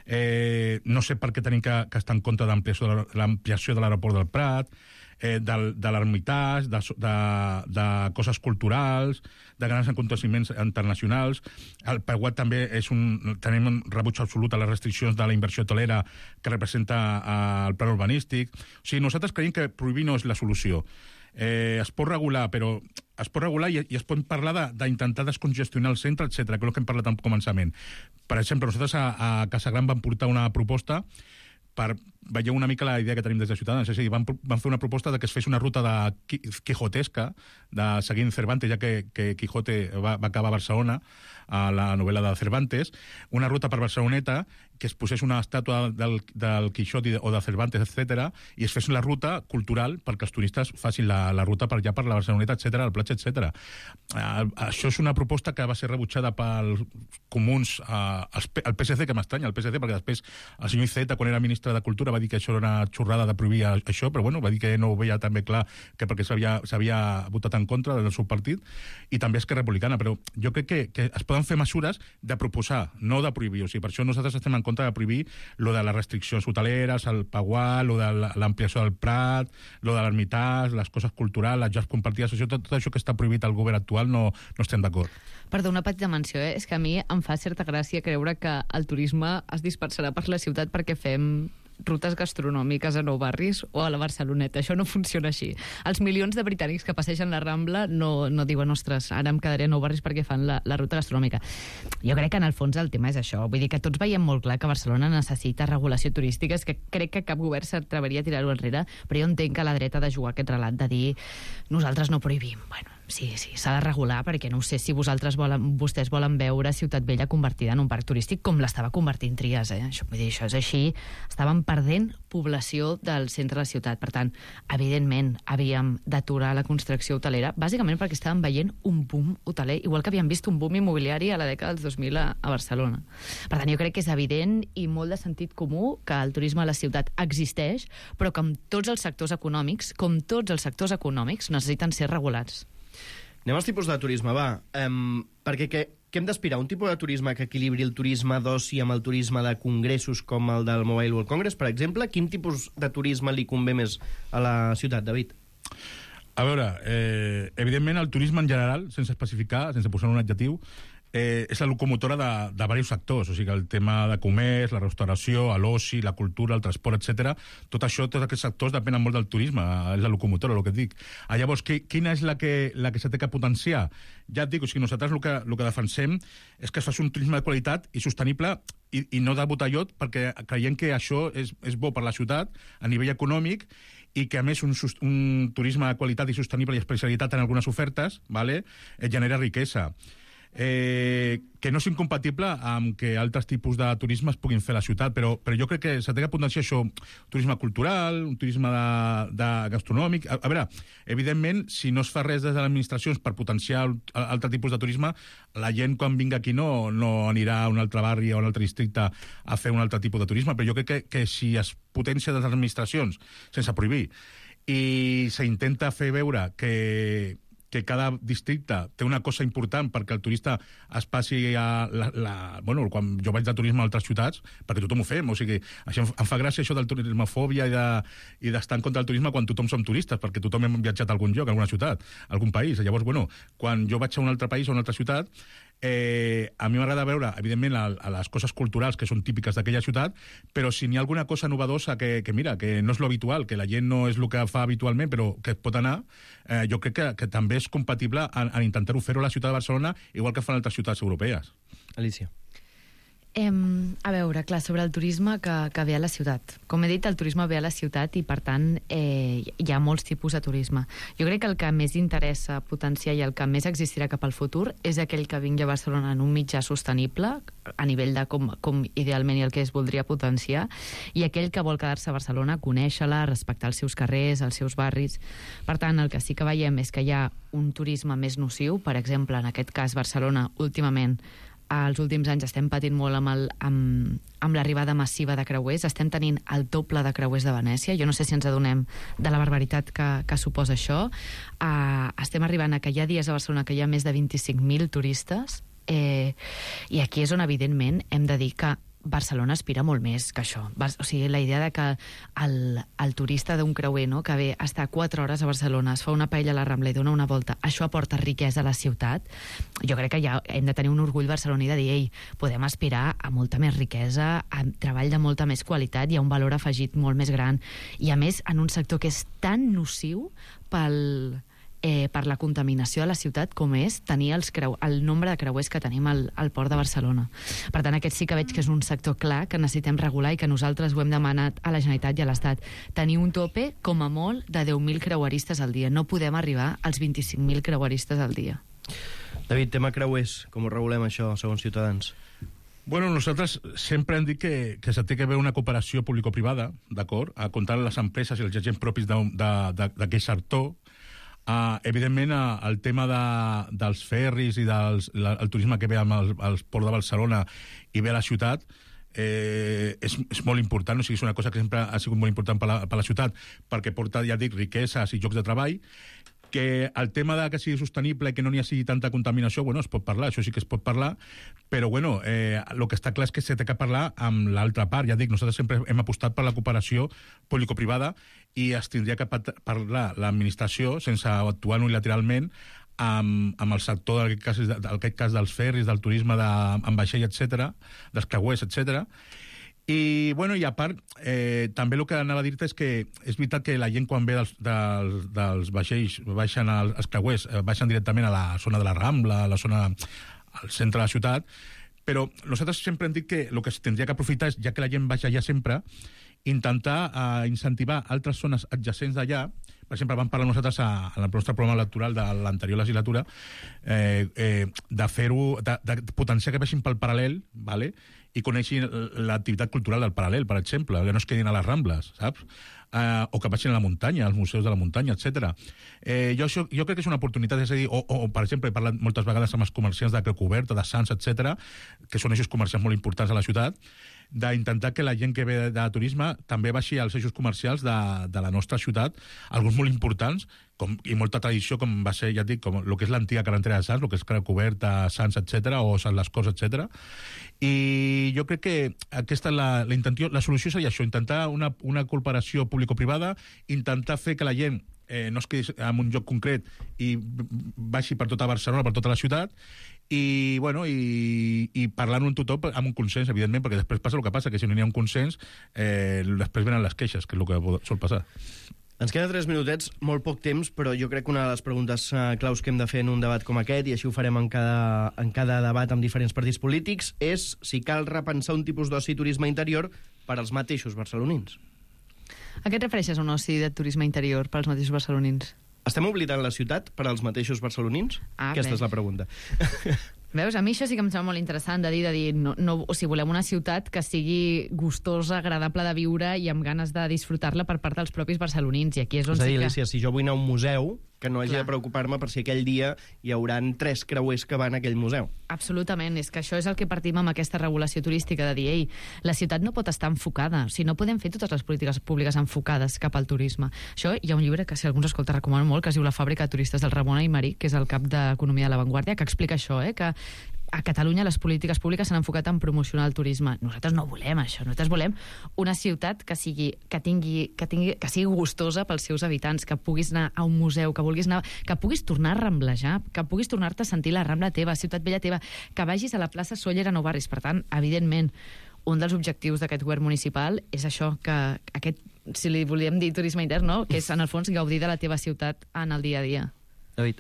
Eh, no sé per què tenim que, que estar en contra de l'ampliació de l'aeroport del Prat, eh, del, de l'Ermitage, de, de, de coses culturals, de grans aconteciments internacionals. El P U A T també és un... Tenim un rebuig absolut a les restriccions de la inversió hotelera que representa eh, el pla urbanístic. O sigui, nosaltres creiem que prohibir no és la solució. Eh, es pot regular, però es pot regular i, i es pot parlar d'intentar de, descongestionar el centre, etcètera, que és el que hem parlat al començament. Per exemple, nosaltres a, a Casa Gran vam portar una proposta per veieu una mica la idea que tenim des de Ciutadans. És a dir, van, van fer una proposta de que es fes una ruta de qui, quijotesca, de seguint Cervantes, ja que, que Quijote va, va acabar a Barcelona, a la novel·la de Cervantes, una ruta per Barceloneta, que es posés una estàtua del, del Quixot o de Cervantes, etcètera, i es fes la ruta cultural perquè els turistes facin la, la ruta per allà, per la Barceloneta, etcètera, la platja, etcètera. Uh, això és una proposta que va ser rebutjada pels comuns, uh, el P S C, que m'estranya, el P S C, perquè després el senyor Iceta, quan era ministre de Cultura, va dir que això era una xorrada de prohibir això, però bueno, va dir que no ho veia també clar, que perquè s'havia votat en contra del seu partit, i també Esquerra Republicana, però jo crec que, que es poden fer mesures de proposar, no de prohibir. O sigui, per això nosaltres estem en contra de prohibir lo de les restriccions hoteleres, el Pagual, lo de l'ampliació del Prat, lo de l'Ermitàs, les coses culturals, les llars compartides, això, tot, tot això que està prohibit al govern actual no, no estem d'acord. Perdó, una petita menció, eh? És que a mi em fa certa gràcia creure que el turisme es dispersarà per la ciutat perquè fem rutes gastronòmiques a Nou Barris o a la Barceloneta. Això no funciona així. Els milions de britànics que passegen la Rambla no, no diuen, ostres, ara em quedaré a Nou Barris perquè fan la, la ruta gastronòmica. Jo crec que en el fons el tema és això. Vull dir que tots veiem molt clar que Barcelona necessita regulació turística, és que crec que cap govern s'atreveria a tirar-ho enrere, però jo entenc que la dreta ha de jugar aquest relat de dir nosaltres no prohibim. Bueno, sí, sí, s'ha de regular perquè no sé si vosaltres volen, vostès volen veure Ciutat Vella convertida en un parc turístic com l'estava convertint Trias, eh? Això, vull dir, això és així. Estàvem perdent població del centre de la ciutat. Per tant, evidentment, havíem d'aturar la construcció hotelera, bàsicament perquè estàvem veient un boom hoteler, igual que havíem vist un boom immobiliari a la dècada dels dos mil a, a Barcelona. Per tant, jo crec que és evident i molt de sentit comú que el turisme a la ciutat existeix, però com tots els sectors econòmics, com tots els sectors econòmics, necessiten ser regulats. Anem als tipus de turisme, va. Um, perquè què, què hem d'aspirar? Un tipus de turisme que equilibri el turisme d'oci amb el turisme de congressos com el del Mobile World Congress, per exemple? Quin tipus de turisme li convé més a la ciutat, David? A veure, eh, evidentment el turisme en general, sense especificar, sense posar un adjectiu, eh, és la locomotora de, de diversos sectors, o sigui, el tema de comerç, la restauració, l'oci, la cultura, el transport, etcètera. Tot això, tots aquests sectors depenen molt del turisme, és la locomotora, el que et dic. Ah, llavors, qui, quina és la que, la que se té que potenciar? Ja et dic, o sigui, nosaltres el que, el que defensem és que es faci un turisme de qualitat i sostenible i, i no de botellot, perquè creiem que això és, és bo per la ciutat a nivell econòmic i que, a més, un, un turisme de qualitat i sostenible i especialitat en algunes ofertes, vale, genera riquesa. Eh, que no és incompatible amb que altres tipus de turisme es puguin fer a la ciutat, però, però jo crec que s'ha de potenciar això, turisme cultural, un turisme de, de gastronòmic. A, a veure, evidentment, si no es fa res des de les administracions per potenciar altre tipus de turisme, la gent quan vinga aquí no, no anirà a un altre barri o a un altre districte a fer un altre tipus de turisme, però jo crec que, que si es potencia des de les administracions, sense prohibir, i s'intenta fer veure que que cada districte té una cosa important perquè el turista es passi a la, la... Bueno, quan jo vaig de turisme a altres ciutats, perquè tothom ho fem, o sigui, això em fa gràcia això del turismofòbia i, de, i d'estar en contra del turisme quan tothom som turistes, perquè tothom hem viatjat a algun lloc, a alguna ciutat, a algun país. Llavors, bueno, quan jo vaig a un altre país o a una altra ciutat, eh, a mi m'agrada veure, evidentment, a, a les coses culturals que són típiques d'aquella ciutat, però si n'hi ha alguna cosa novedosa que, que, mira, que no és lo habitual, que la gent no és el que fa habitualment, però que pot anar, eh, jo crec que, que també és compatible en, en intentar-ho fer-ho a la ciutat de Barcelona, igual que fan altres ciutats europees. Alicia. Eh, a veure, clar, sobre el turisme que, que ve a la ciutat. Com he dit, el turisme ve a la ciutat i, per tant, eh, hi ha molts tipus de turisme. Jo crec que el que més interessa potenciar i el que més existirà cap al futur és aquell que vingui a Barcelona en un mitjà sostenible, a nivell de com, com idealment i el que es voldria potenciar, i aquell que vol quedar-se a Barcelona, conèixer-la, respectar els seus carrers, els seus barris. Per tant, el que sí que veiem és que hi ha un turisme més nociu. Per exemple, en aquest cas, Barcelona, últimament, als últims anys estem patint molt amb, el, amb, amb l'arribada massiva de creuers. Estem tenint el doble de creuers de Venècia. Jo no sé si ens adonem de la barbaritat que, que suposa això. Uh, estem arribant a que hi ha dies a Barcelona que hi ha més de vint-i-cinc mil turistes, eh, i aquí és on, evidentment, hem de dir que Barcelona aspira molt més que això. O sigui, la idea de que el, el turista d'un creuer, no?, que ve a estar quatre hores a Barcelona, es fa una paella a la Rambla i dona una volta, això aporta riquesa a la ciutat. Jo crec que ja hem de tenir un orgull barceloní de dir, ei, podem aspirar a molta més riquesa, a treball de molta més qualitat i a un valor afegit molt més gran. I, a més, en un sector que és tan nociu pel... eh, per la contaminació a la ciutat com és tenir els creu el nombre de creuers que tenim al, al port de Barcelona. Per tant, aquest sí que veig que és un sector clar que necessitem regular i que nosaltres ho hem demanat a la Generalitat i a l'Estat. Tenir un tope, com a molt, de deu mil creueristes al dia. No podem arribar als vint-i-cinc mil creueristes al dia. David, tema creuers, com ho regulem això, segons Ciutadans? Bueno, nosaltres sempre hem dit que, que se té que haver una cooperació público-privada, d'acord, a comptar les empreses i els agents propis d'aquell sector. Uh, evidentment, uh, el tema de, dels ferris i del la, el turisme que ve amb el, el port de Barcelona i ve a la ciutat eh, és, és molt important, o sigui, és una cosa que sempre ha sigut molt important per la, per la ciutat, perquè porta, ja dic, riqueses i llocs de treball, que el tema de que sigui sostenible i que no n'hi hagi tanta contaminació, bueno, es pot parlar, això sí que es pot parlar, però, bueno, eh, el que està clar és que s'ha de parlar amb l'altra part. Ja dic, nosaltres sempre hem apostat per la cooperació público-privada i es tindria que parlar l'administració, sense actuar unilateralment, amb, amb el sector, en aquest cas, en aquest cas dels ferris, del turisme de, amb vaixell, etcètera, dels creuers, etcètera. I, bueno, i a part, eh, també el que anava a dir-te és que és veritat que la gent quan ve dels, dels, dels vaixells, baixen als, als creuers, eh, baixen directament a la zona de la Rambla, a la zona, al centre de la ciutat, però nosaltres sempre hem dit que el que es tindria que aprofitar és, ja que la gent baixa allà sempre, intentar eh, incentivar altres zones adjacents d'allà. Per exemple, vam parlar nosaltres a, a la nostra programa electoral de l'anterior legislatura eh, eh, de fer-ho, de, de potenciar que vagin pel paral·lel, vale? I coneixin l'activitat cultural del paral·lel, per exemple, que no es quedin a les Rambles, saps? Uh, o que vagin a la muntanya, als museus de la muntanya, etcètera. Eh, jo, això, jo crec que és una oportunitat, és a dir, o, o per exemple, he parlat moltes vegades amb els comerciants de Creu Coberta, de Sants, etcètera, que són eixos comercials molt importants a la ciutat, d'intentar que la gent que ve de, de turisme també baixi als eixos comercials de, de la nostra ciutat, alguns molt importants, com, i molta tradició, com va ser, ja et dic, com el que és l'antiga carretera de Sants, el que és Creu Coberta, Sants, etcètera, o Sant Les Corts, etcètera. I jo crec que aquesta és la, la intenció, la solució seria això, intentar una, una cooperació público-privada, intentar fer que la gent eh, no es quedi en un lloc concret i baixi per tota Barcelona, per tota la ciutat, i, bueno, i, i parlant un tothom amb un consens, evidentment, perquè després passa el que passa, que si no hi ha un consens, eh, després venen les queixes, que és el que sol passar. Ens queden tres minutets, molt poc temps, però jo crec que una de les preguntes uh, claus que hem de fer en un debat com aquest, i així ho farem en cada, en cada debat amb diferents partits polítics, és si cal repensar un tipus d'oci i turisme interior per als mateixos barcelonins. A què et refereixes a un oci de turisme interior per als mateixos barcelonins? Estem oblidant la ciutat per als mateixos barcelonins? Ah, Aquesta bé. és la pregunta. Veus, a mi això sí que em sembla molt interessant de dir, de dir no, no, o sigui, volem una ciutat que sigui gustosa, agradable de viure i amb ganes de disfrutar-la per part dels propis barcelonins. I aquí és on és a dir, sí que... Alicia, si jo vull anar a un museu, que no hagi Clar. de preocupar-me per si aquell dia hi hauran tres creuers que van a aquell museu. Absolutament, és que això és el que partim amb aquesta regulació turística, de dir, ei, la ciutat no pot estar enfocada, o sigui, no podem fer totes les polítiques públiques enfocades cap al turisme. Això hi ha un llibre que, si algú ens escolta, recomano molt, que es diu La fàbrica de turistes del Ramon Aymarí, que és el cap d'Economia de l'Avantguàrdia, que explica això, eh, que a Catalunya les polítiques públiques s'han enfocat en promocionar el turisme. Nosaltres no volem això, nosaltres volem una ciutat que sigui, que tingui, que tingui, que sigui gustosa pels seus habitants, que puguis anar a un museu, que vulguis anar, que puguis tornar a ramblejar, que puguis tornar-te a sentir la Rambla teva, Ciutat Vella teva, que vagis a la plaça Sóller a Nou Barris. Per tant, evidentment, un dels objectius d'aquest govern municipal és això, que aquest, si li volíem dir turisme intern, no? Que és, en el fons, gaudir de la teva ciutat en el dia a dia. David.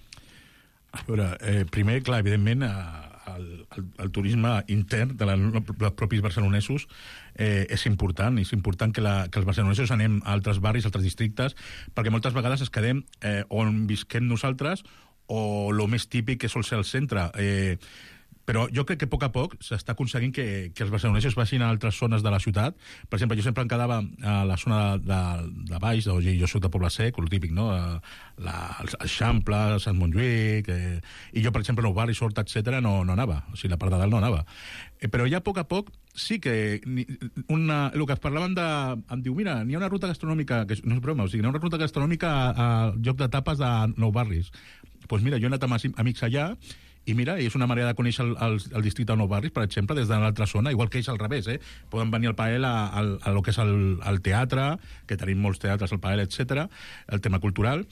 A veure, eh, primer, clar, evidentment, eh, el, el, el turisme intern de la, dels propis barcelonesos eh, és important, és important que, la, que els barcelonesos anem a altres barris, a altres districtes, perquè moltes vegades es quedem eh, on visquem nosaltres o el més típic que sol ser el centre. Eh, però jo crec que a poc a poc s'està aconseguint que, que els barcelonesos vagin a altres zones de la ciutat. Per exemple, jo sempre em quedava a la zona de, de, de baix, o sigui, jo soc de Poble Sec, el típic, no? La, el Eixample, Sant Montjuïc, eh, i jo, per exemple, Nou Barris, Horta, etcètera, no, no anava, o sigui, la part de dalt no anava. Eh, però ja a poc a poc sí que una, el que parlaven de... Em diu, mira, n'hi ha una ruta gastronòmica, que no és broma, o sigui, n'hi ha una ruta gastronòmica al lloc de tapes de Nou Barris. Doncs pues mira, jo he anat amb amics allà, i mira, és una manera de conèixer el, el, el districte de Nou Barris, per exemple, des de l'altra zona, igual que és al revés, eh? Poden venir al Pael a, a, a lo que és el, el teatre, que tenim molts teatres al Pael, etcètera, el tema cultural.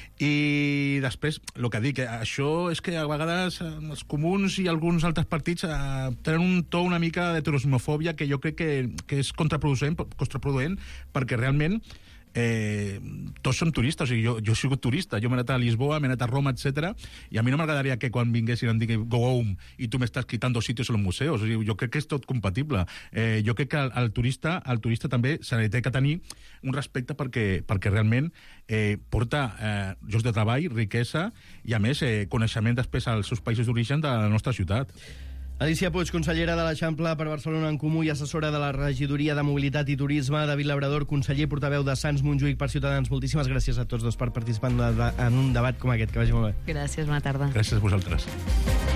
I després, el que dic, això és que a vegades els comuns i alguns altres partits eh, tenen un to una mica de turismofòbia que jo crec que, que és contraproduent, contraproduent perquè realment eh, tots som turistes, o sigui, jo, jo he sigut turista, jo m'he anat a Lisboa, m'he anat a Roma, etcètera, i a mi no m'agradaria que quan vinguessin em digui go home i tu m'estàs quitando sitios en los museos. O sigui, jo crec que és tot compatible. Eh, jo crec que el, el turista el turista també se li té que tenir un respecte perquè, perquè realment eh, porta eh, llocs de treball, riquesa i, a més, eh, coneixement després als seus països d'origen de la nostra ciutat. Alicia Puig, consellera de l'Eixample per Barcelona en Comú i assessora de la Regidoria de Mobilitat i Turisme. David Labrador, conseller i portaveu de Sants Montjuïc per Ciutadans. Moltíssimes gràcies a tots dos per participar en un debat com aquest. Que vagi molt bé. Gràcies, bona tarda. Gràcies a vosaltres.